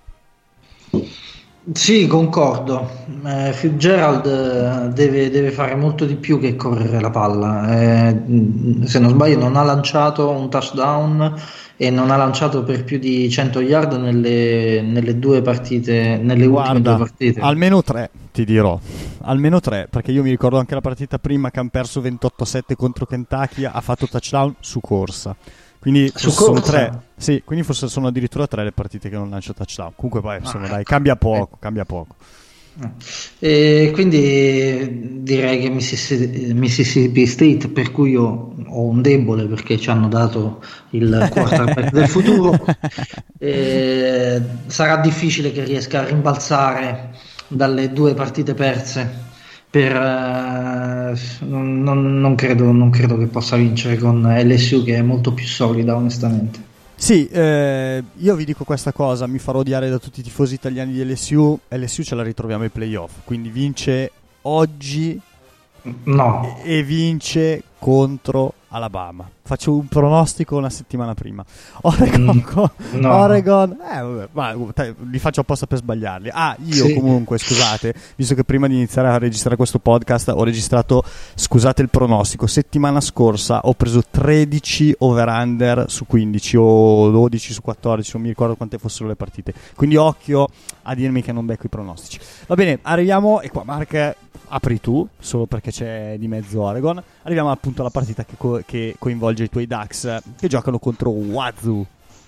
Sì, concordo. Eh, Fitzgerald deve, deve fare molto di più che correre la palla. Eh, se non sbaglio non ha lanciato un touchdown e non ha lanciato per più di cento yard nelle, nelle due partite, nelle Guarda, ultime due partite. Almeno tre, ti dirò. Almeno tre, perché io mi ricordo anche la partita prima che hanno perso ventotto a sette contro Kentucky, ha fatto touchdown su corsa. Quindi Su sono corsa? tre. Sì, quindi forse sono addirittura tre le partite che non lancia touchdown. Comunque poi insomma, ah, dai, cambia poco, cambia poco. E quindi direi che Mississippi State, per cui io ho un debole perché ci hanno dato il quarterback del futuro, e sarà difficile che riesca a rimbalzare dalle due partite perse. Per, uh, non, non, credo, non credo che possa vincere con L S U che è molto più solida, onestamente. Sì, eh, io vi dico questa cosa, mi farò odiare da tutti i tifosi italiani di L S U. L S U ce la ritroviamo ai playoff, quindi vince oggi no. e vince contro Alabama. Faccio un pronostico una settimana prima. Oregon, mm, no. Oregon eh, vabbè, ma, te, li faccio apposta per sbagliarli. Ah, io sì. Comunque, scusate, visto che prima di iniziare a registrare questo podcast ho registrato, scusate il pronostico, settimana scorsa ho preso tredici over-under su quindici o dodici su quattordici, non mi ricordo quante fossero le partite. Quindi occhio a dirmi che non becco i pronostici. Va bene, arriviamo, e qua Mark apri tu, solo perché c'è di mezzo Oregon. Arriviamo appunto alla partita che, co- che coinvolge i tuoi Ducks che giocano contro Wazoo.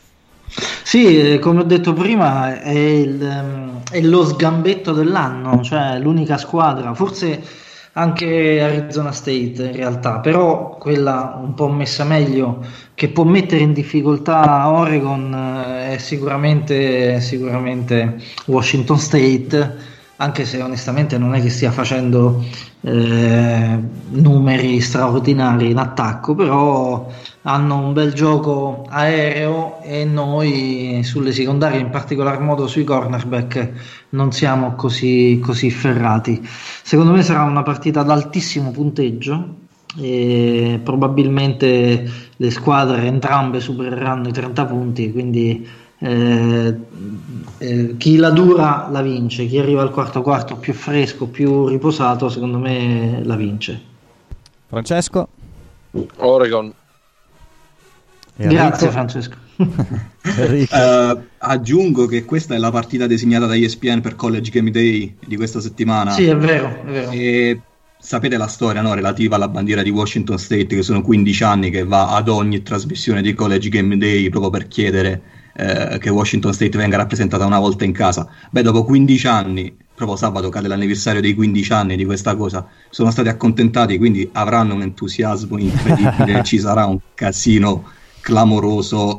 Sì, come ho detto prima, è, il, è lo sgambetto dell'anno, cioè l'unica squadra, forse anche Arizona State in realtà, però quella un po' messa meglio, che può mettere in difficoltà Oregon, è sicuramente, sicuramente Washington State, anche se onestamente non è che stia facendo eh, numeri straordinari in attacco, però hanno un bel gioco aereo e noi sulle secondarie, in particolar modo sui cornerback, non siamo così, così ferrati. Secondo me sarà una partita ad altissimo punteggio e probabilmente le squadre entrambe supereranno i trenta punti, quindi Eh, eh, chi la dura la vince, chi arriva al quarto quarto più fresco, più riposato, secondo me la vince. Francesco? Oregon. Enrico? Grazie Francesco. uh, aggiungo che questa è la partita designata da E S P N per College Game Day di questa settimana. Sì, è vero, è vero. E sapete la storia, no? Relativa alla bandiera di Washington State, che sono quindici anni che va ad ogni trasmissione di College Game Day proprio per chiedere Eh, che Washington State venga rappresentata una volta in casa. Beh, dopo quindici anni, proprio sabato cade l'anniversario dei quindici anni di questa cosa, sono stati accontentati, quindi avranno un entusiasmo incredibile, ci sarà un casino clamoroso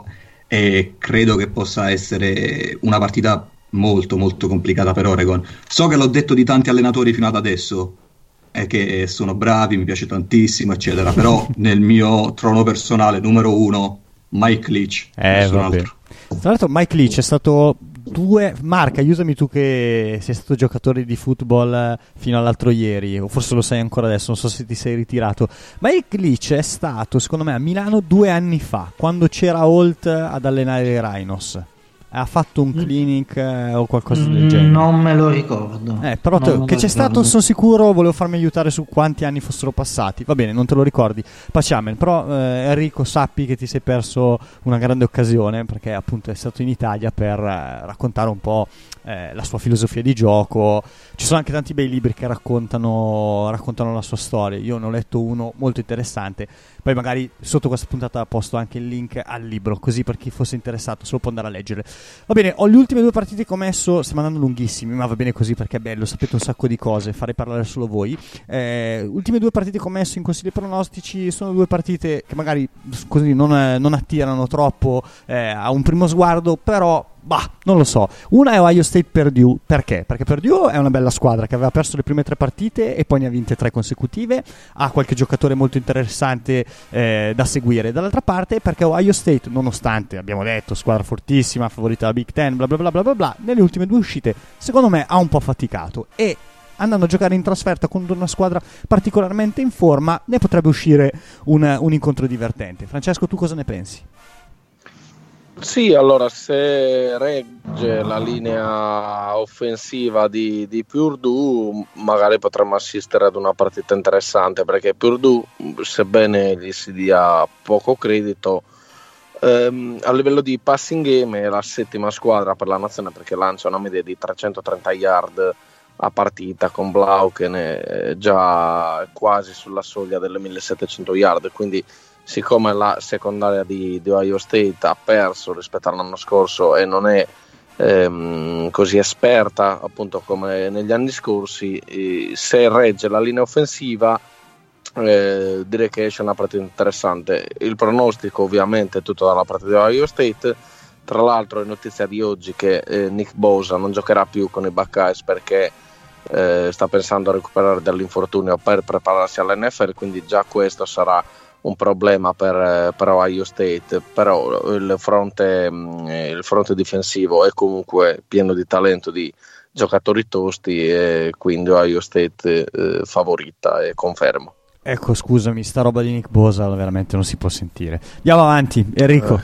e credo che possa essere una partita molto molto complicata per Oregon. So che l'ho detto di tanti allenatori fino ad adesso e che sono bravi, mi piace tantissimo eccetera, però nel mio trono personale numero uno Mike Leach, eh, vabbè. Tra l'altro Mike Leach è stato due... Marca, aiutami tu che sei stato giocatore di football fino all'altro ieri, o forse lo sai ancora adesso, non so se ti sei ritirato. Mike Leach è stato, secondo me, a Milano due anni fa, quando c'era Holt ad allenare i Rhinos. Ha fatto un clinic eh, o qualcosa del genere? Non me lo ricordo. Eh, però te, che c'è stato, sono sicuro, volevo farmi aiutare su quanti anni fossero passati. Va bene, non te lo ricordi. Paciamen, però eh, Enrico, sappi che ti sei perso una grande occasione, perché appunto è stato in Italia per eh, raccontare un po' eh, la sua filosofia di gioco. Ci sono anche tanti bei libri che raccontano, raccontano la sua storia. Io ne ho letto uno molto interessante. Poi magari sotto questa puntata posto anche il link al libro, così per chi fosse interessato se lo può andare a leggere. Va bene, ho le ultime due partite che ho messo, stiamo andando lunghissimi, ma va bene così perché è bello, sapete un sacco di cose, farei parlare solo voi. Eh, ultime due partite che ho messo in consigli pronostici sono due partite che magari così non, non attirano troppo eh, a un primo sguardo, però bah, non lo so. Una è Ohio State Purdue, perché? Perché Purdue è una bella squadra che aveva perso le prime tre partite e poi ne ha vinte tre consecutive, ha qualche giocatore molto interessante eh, da seguire. Dall'altra parte perché Ohio State, nonostante abbiamo detto squadra fortissima, favorita dalla Big Ten, bla bla bla bla bla bla, nelle ultime due uscite secondo me ha un po' faticato e andando a giocare in trasferta con una squadra particolarmente in forma ne potrebbe uscire un, un incontro divertente. Francesco, tu cosa ne pensi? Sì, allora se regge la linea offensiva di, di Purdue magari potremmo assistere ad una partita interessante, perché Purdue, sebbene gli si dia poco credito, ehm, a livello di passing game è la settima squadra per la nazione, perché lancia una media di trecentotrenta yard a partita, con Blau che ne è già quasi sulla soglia delle millesettecento yard, quindi siccome la secondaria di, di Ohio State ha perso rispetto all'anno scorso e non è ehm, così esperta appunto come negli anni scorsi, eh, se regge la linea offensiva eh, direi che esce una partita interessante. Il pronostico ovviamente è tutto dalla parte di Ohio State. Tra l'altro è notizia di oggi che eh, Nick Bosa non giocherà più con i Buckeyes perché eh, sta pensando a recuperare dall'infortunio per prepararsi all'N F L, quindi già questo sarà un problema per, per Ohio State, però il fronte, il fronte difensivo è comunque pieno di talento, di giocatori tosti, e quindi Ohio State eh, favorita, e confermo. Ecco, scusami, sta roba di Nick Bosa veramente non si può sentire. Andiamo avanti, Enrico.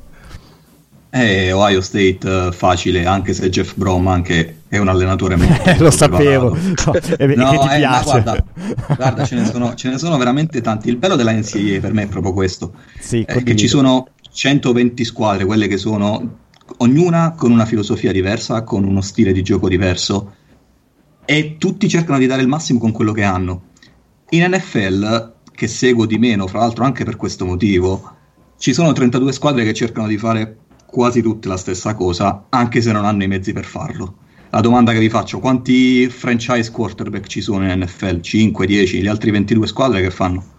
Eh, Ohio State uh, facile, anche se Jeff Brom anche è un allenatore molto lo sapevo, no, e, no, che ti eh, piace. Guarda, guarda ce, ne sono, ce ne sono veramente tanti. Il bello della N C A A per me è proprio questo, sì, è che ci sono centoventi squadre, quelle che sono ognuna con una filosofia diversa, con uno stile di gioco diverso, e tutti cercano di dare il massimo con quello che hanno. In N F L che seguo di meno, fra l'altro anche per questo motivo, ci sono trentadue squadre che cercano di fare quasi tutte la stessa cosa, anche se non hanno i mezzi per farlo. La domanda che vi faccio: quanti franchise quarterback ci sono in N F L? cinque, dieci? Le altre ventidue squadre che fanno?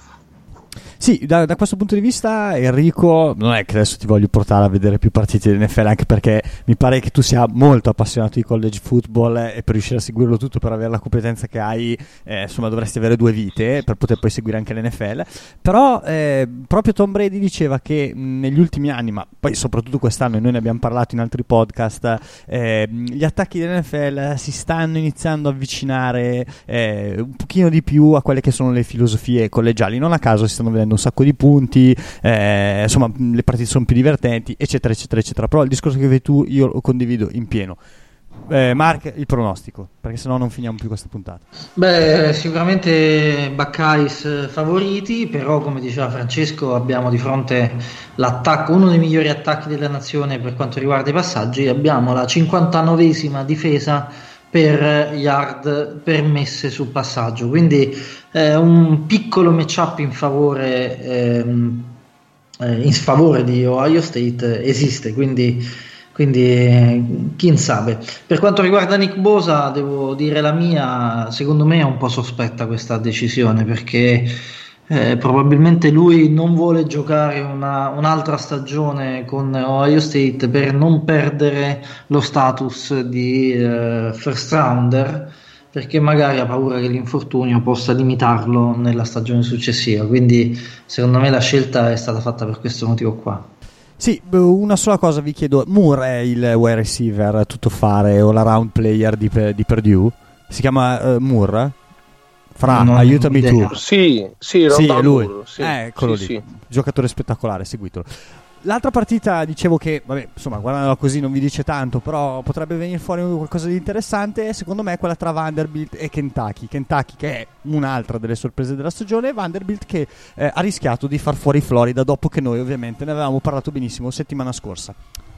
Sì, da, da questo punto di vista, Enrico, non è che adesso ti voglio portare a vedere più partite di N F L, anche perché mi pare che tu sia molto appassionato di college football e per riuscire a seguirlo tutto, per avere la competenza che hai, eh, insomma dovresti avere due vite per poter poi seguire anche l'N F L. Però eh, proprio Tom Brady diceva che mh, negli ultimi anni, ma poi soprattutto quest'anno, e noi ne abbiamo parlato in altri podcast, eh, gli attacchi dell'N F L si stanno iniziando a avvicinare eh, un pochino di più a quelle che sono le filosofie collegiali. Non a caso si stanno vedendo un sacco di punti, eh, insomma le partite sono più divertenti, eccetera eccetera eccetera. Però il discorso che vedi tu io lo condivido in pieno. eh, Mark, il pronostico, perché sennò non finiamo più questa puntata. Beh, sicuramente Buckeyes favoriti, però come diceva Francesco abbiamo di fronte l'attacco, uno dei migliori attacchi della nazione per quanto riguarda i passaggi. Abbiamo la cinquantanovesima difesa per yard permesse sul passaggio, quindi eh, un piccolo matchup in favore ehm, eh, in sfavore di Ohio State esiste, quindi, quindi eh, chi sa. Per quanto riguarda Nick Bosa, devo dire la mia, secondo me è un po' sospetta questa decisione, perché Eh, probabilmente lui non vuole giocare una, un'altra stagione con Ohio State per non perdere lo status di eh, first rounder, perché magari ha paura che l'infortunio possa limitarlo nella stagione successiva. Quindi secondo me la scelta è stata fatta per questo motivo qua. Sì, una sola cosa vi chiedo: Moore è il wide receiver tuttofare o la round player di, di Purdue? Si chiama uh, Moore? Fra, non aiutami tu. Sì, sì, sì, è lui. Moore, sì. Eh, eccolo sì, lì. sì. Giocatore spettacolare, seguitelo. L'altra partita, dicevo che, vabbè, insomma, guardandola così non vi dice tanto, però potrebbe venire fuori qualcosa di interessante. Secondo me è quella tra Vanderbilt e Kentucky. Kentucky che è un'altra delle sorprese della stagione, Vanderbilt che eh, ha rischiato di far fuori Florida dopo che noi ovviamente ne avevamo parlato benissimo settimana scorsa.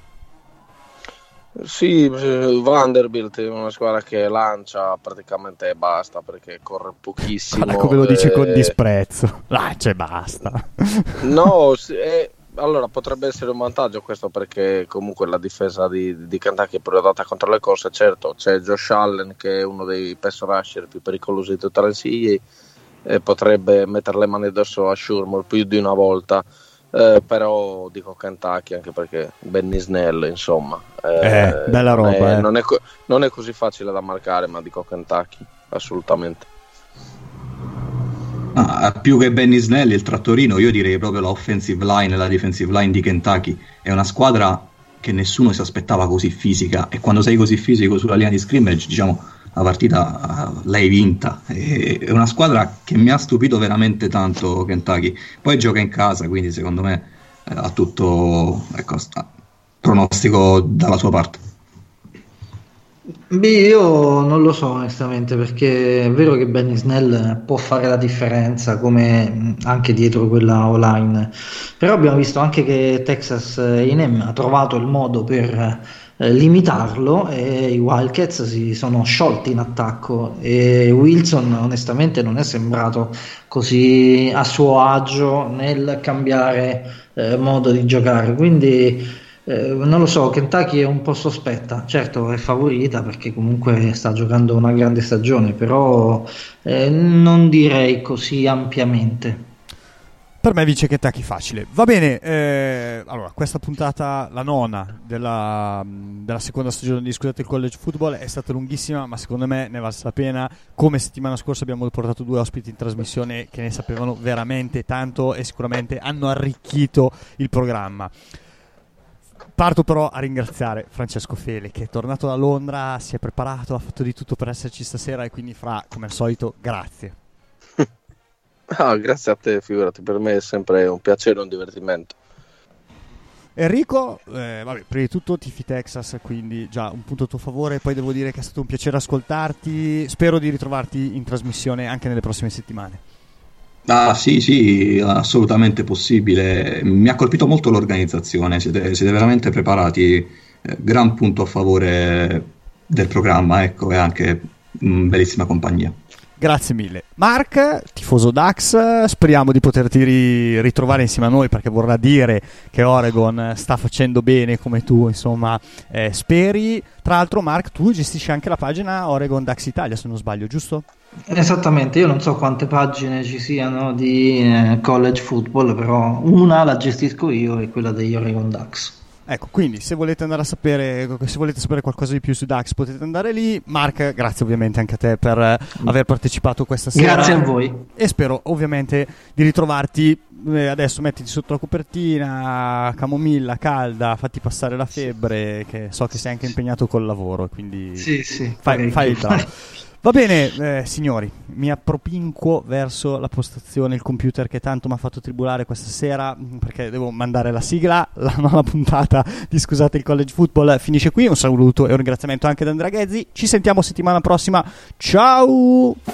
Sì, Vanderbilt è una squadra che lancia praticamente e basta, perché corre pochissimo. Guarda come lo dice e... con disprezzo. Lancia e basta. No, è... allora potrebbe essere un vantaggio questo, perché comunque la difesa di, di Kentucky è prodotta contro le corse. Certo, c'è Josh Allen che è uno dei pass rusher più pericolosi di tutta la N C A A e potrebbe mettere le mani addosso a Shurmur più di una volta. Eh, però dico Kentucky, anche perché Benny Snell, insomma, eh, eh, bella roba, non è, eh. non, è co- non è così facile da marcare, ma dico Kentucky assolutamente. Ah, più che Benny Snell, il trattorino, io direi proprio l'offensive line e la defensive line di Kentucky. È una squadra che nessuno si aspettava così fisica, e quando sei così fisico sulla linea di scrimmage, diciamo, la partita l'hai vinta. È una squadra che mi ha stupito veramente tanto, Kentucky. Poi gioca in casa, quindi secondo me eh, ha tutto, ecco, pronostico dalla sua parte. Beh, io non lo so onestamente, perché è vero che Benny Snell può fare la differenza come anche dietro quella O-line, però abbiamo visto anche che Texas A and M ha trovato il modo per eh, limitarlo, e i Wildcats si sono sciolti in attacco, e Wilson onestamente non è sembrato così a suo agio nel cambiare eh, modo di giocare, quindi Eh, non lo so, Kentucky è un po' sospetta, certo è favorita perché comunque sta giocando una grande stagione, però eh, non direi così ampiamente. Per me vince Kentucky facile. Va bene, eh, allora questa puntata, la nona della, della seconda stagione di Scusate il College Football, è stata lunghissima, ma secondo me ne valse la pena. Come settimana scorsa abbiamo portato due ospiti in trasmissione che ne sapevano veramente tanto e sicuramente hanno arricchito il programma. Parto però a ringraziare Francesco Fele, che è tornato da Londra, si è preparato, ha fatto di tutto per esserci stasera, e quindi Fra, come al solito, grazie. Ah, grazie a te, figurati, per me è sempre un piacere e un divertimento. Enrico, eh, vabbè, prima di tutto tifi Texas, quindi già un punto a tuo favore. Poi devo dire che è stato un piacere ascoltarti, spero di ritrovarti in trasmissione anche nelle prossime settimane. Ah sì sì, assolutamente possibile. Mi ha colpito molto l'organizzazione, siete, siete veramente preparati, eh, gran punto a favore del programma, ecco, e anche mh, bellissima compagnia. Grazie mille. Mark, tifoso Ducks, speriamo di poterti ri- ritrovare insieme a noi, perché vorrà dire che Oregon sta facendo bene come tu, insomma, eh, speri. Tra l'altro, Mark, tu gestisci anche la pagina Oregon Ducks Italia, se non sbaglio, giusto? Esattamente, io non so quante pagine ci siano di eh, college football, però una la gestisco io, e quella degli Oregon Ducks. Ecco, quindi se volete andare a sapere, se volete sapere qualcosa di più su Ducks, potete andare lì. Mark, grazie ovviamente anche a te per eh, aver partecipato questa sera. Grazie a voi. E spero ovviamente di ritrovarti. Eh, adesso mettiti sotto la copertina, camomilla calda, fatti passare la febbre, che so che sei anche impegnato col lavoro, quindi sì, sì, fai, fai il bravo. Va bene, eh, signori, mi appropinquo verso la postazione, il computer che tanto mi ha fatto tribulare questa sera, perché devo mandare la sigla. La nuova puntata di Scusate il College Football finisce qui. Un saluto e un ringraziamento anche da Andrea Ghezzi. Ci sentiamo settimana prossima. Ciao!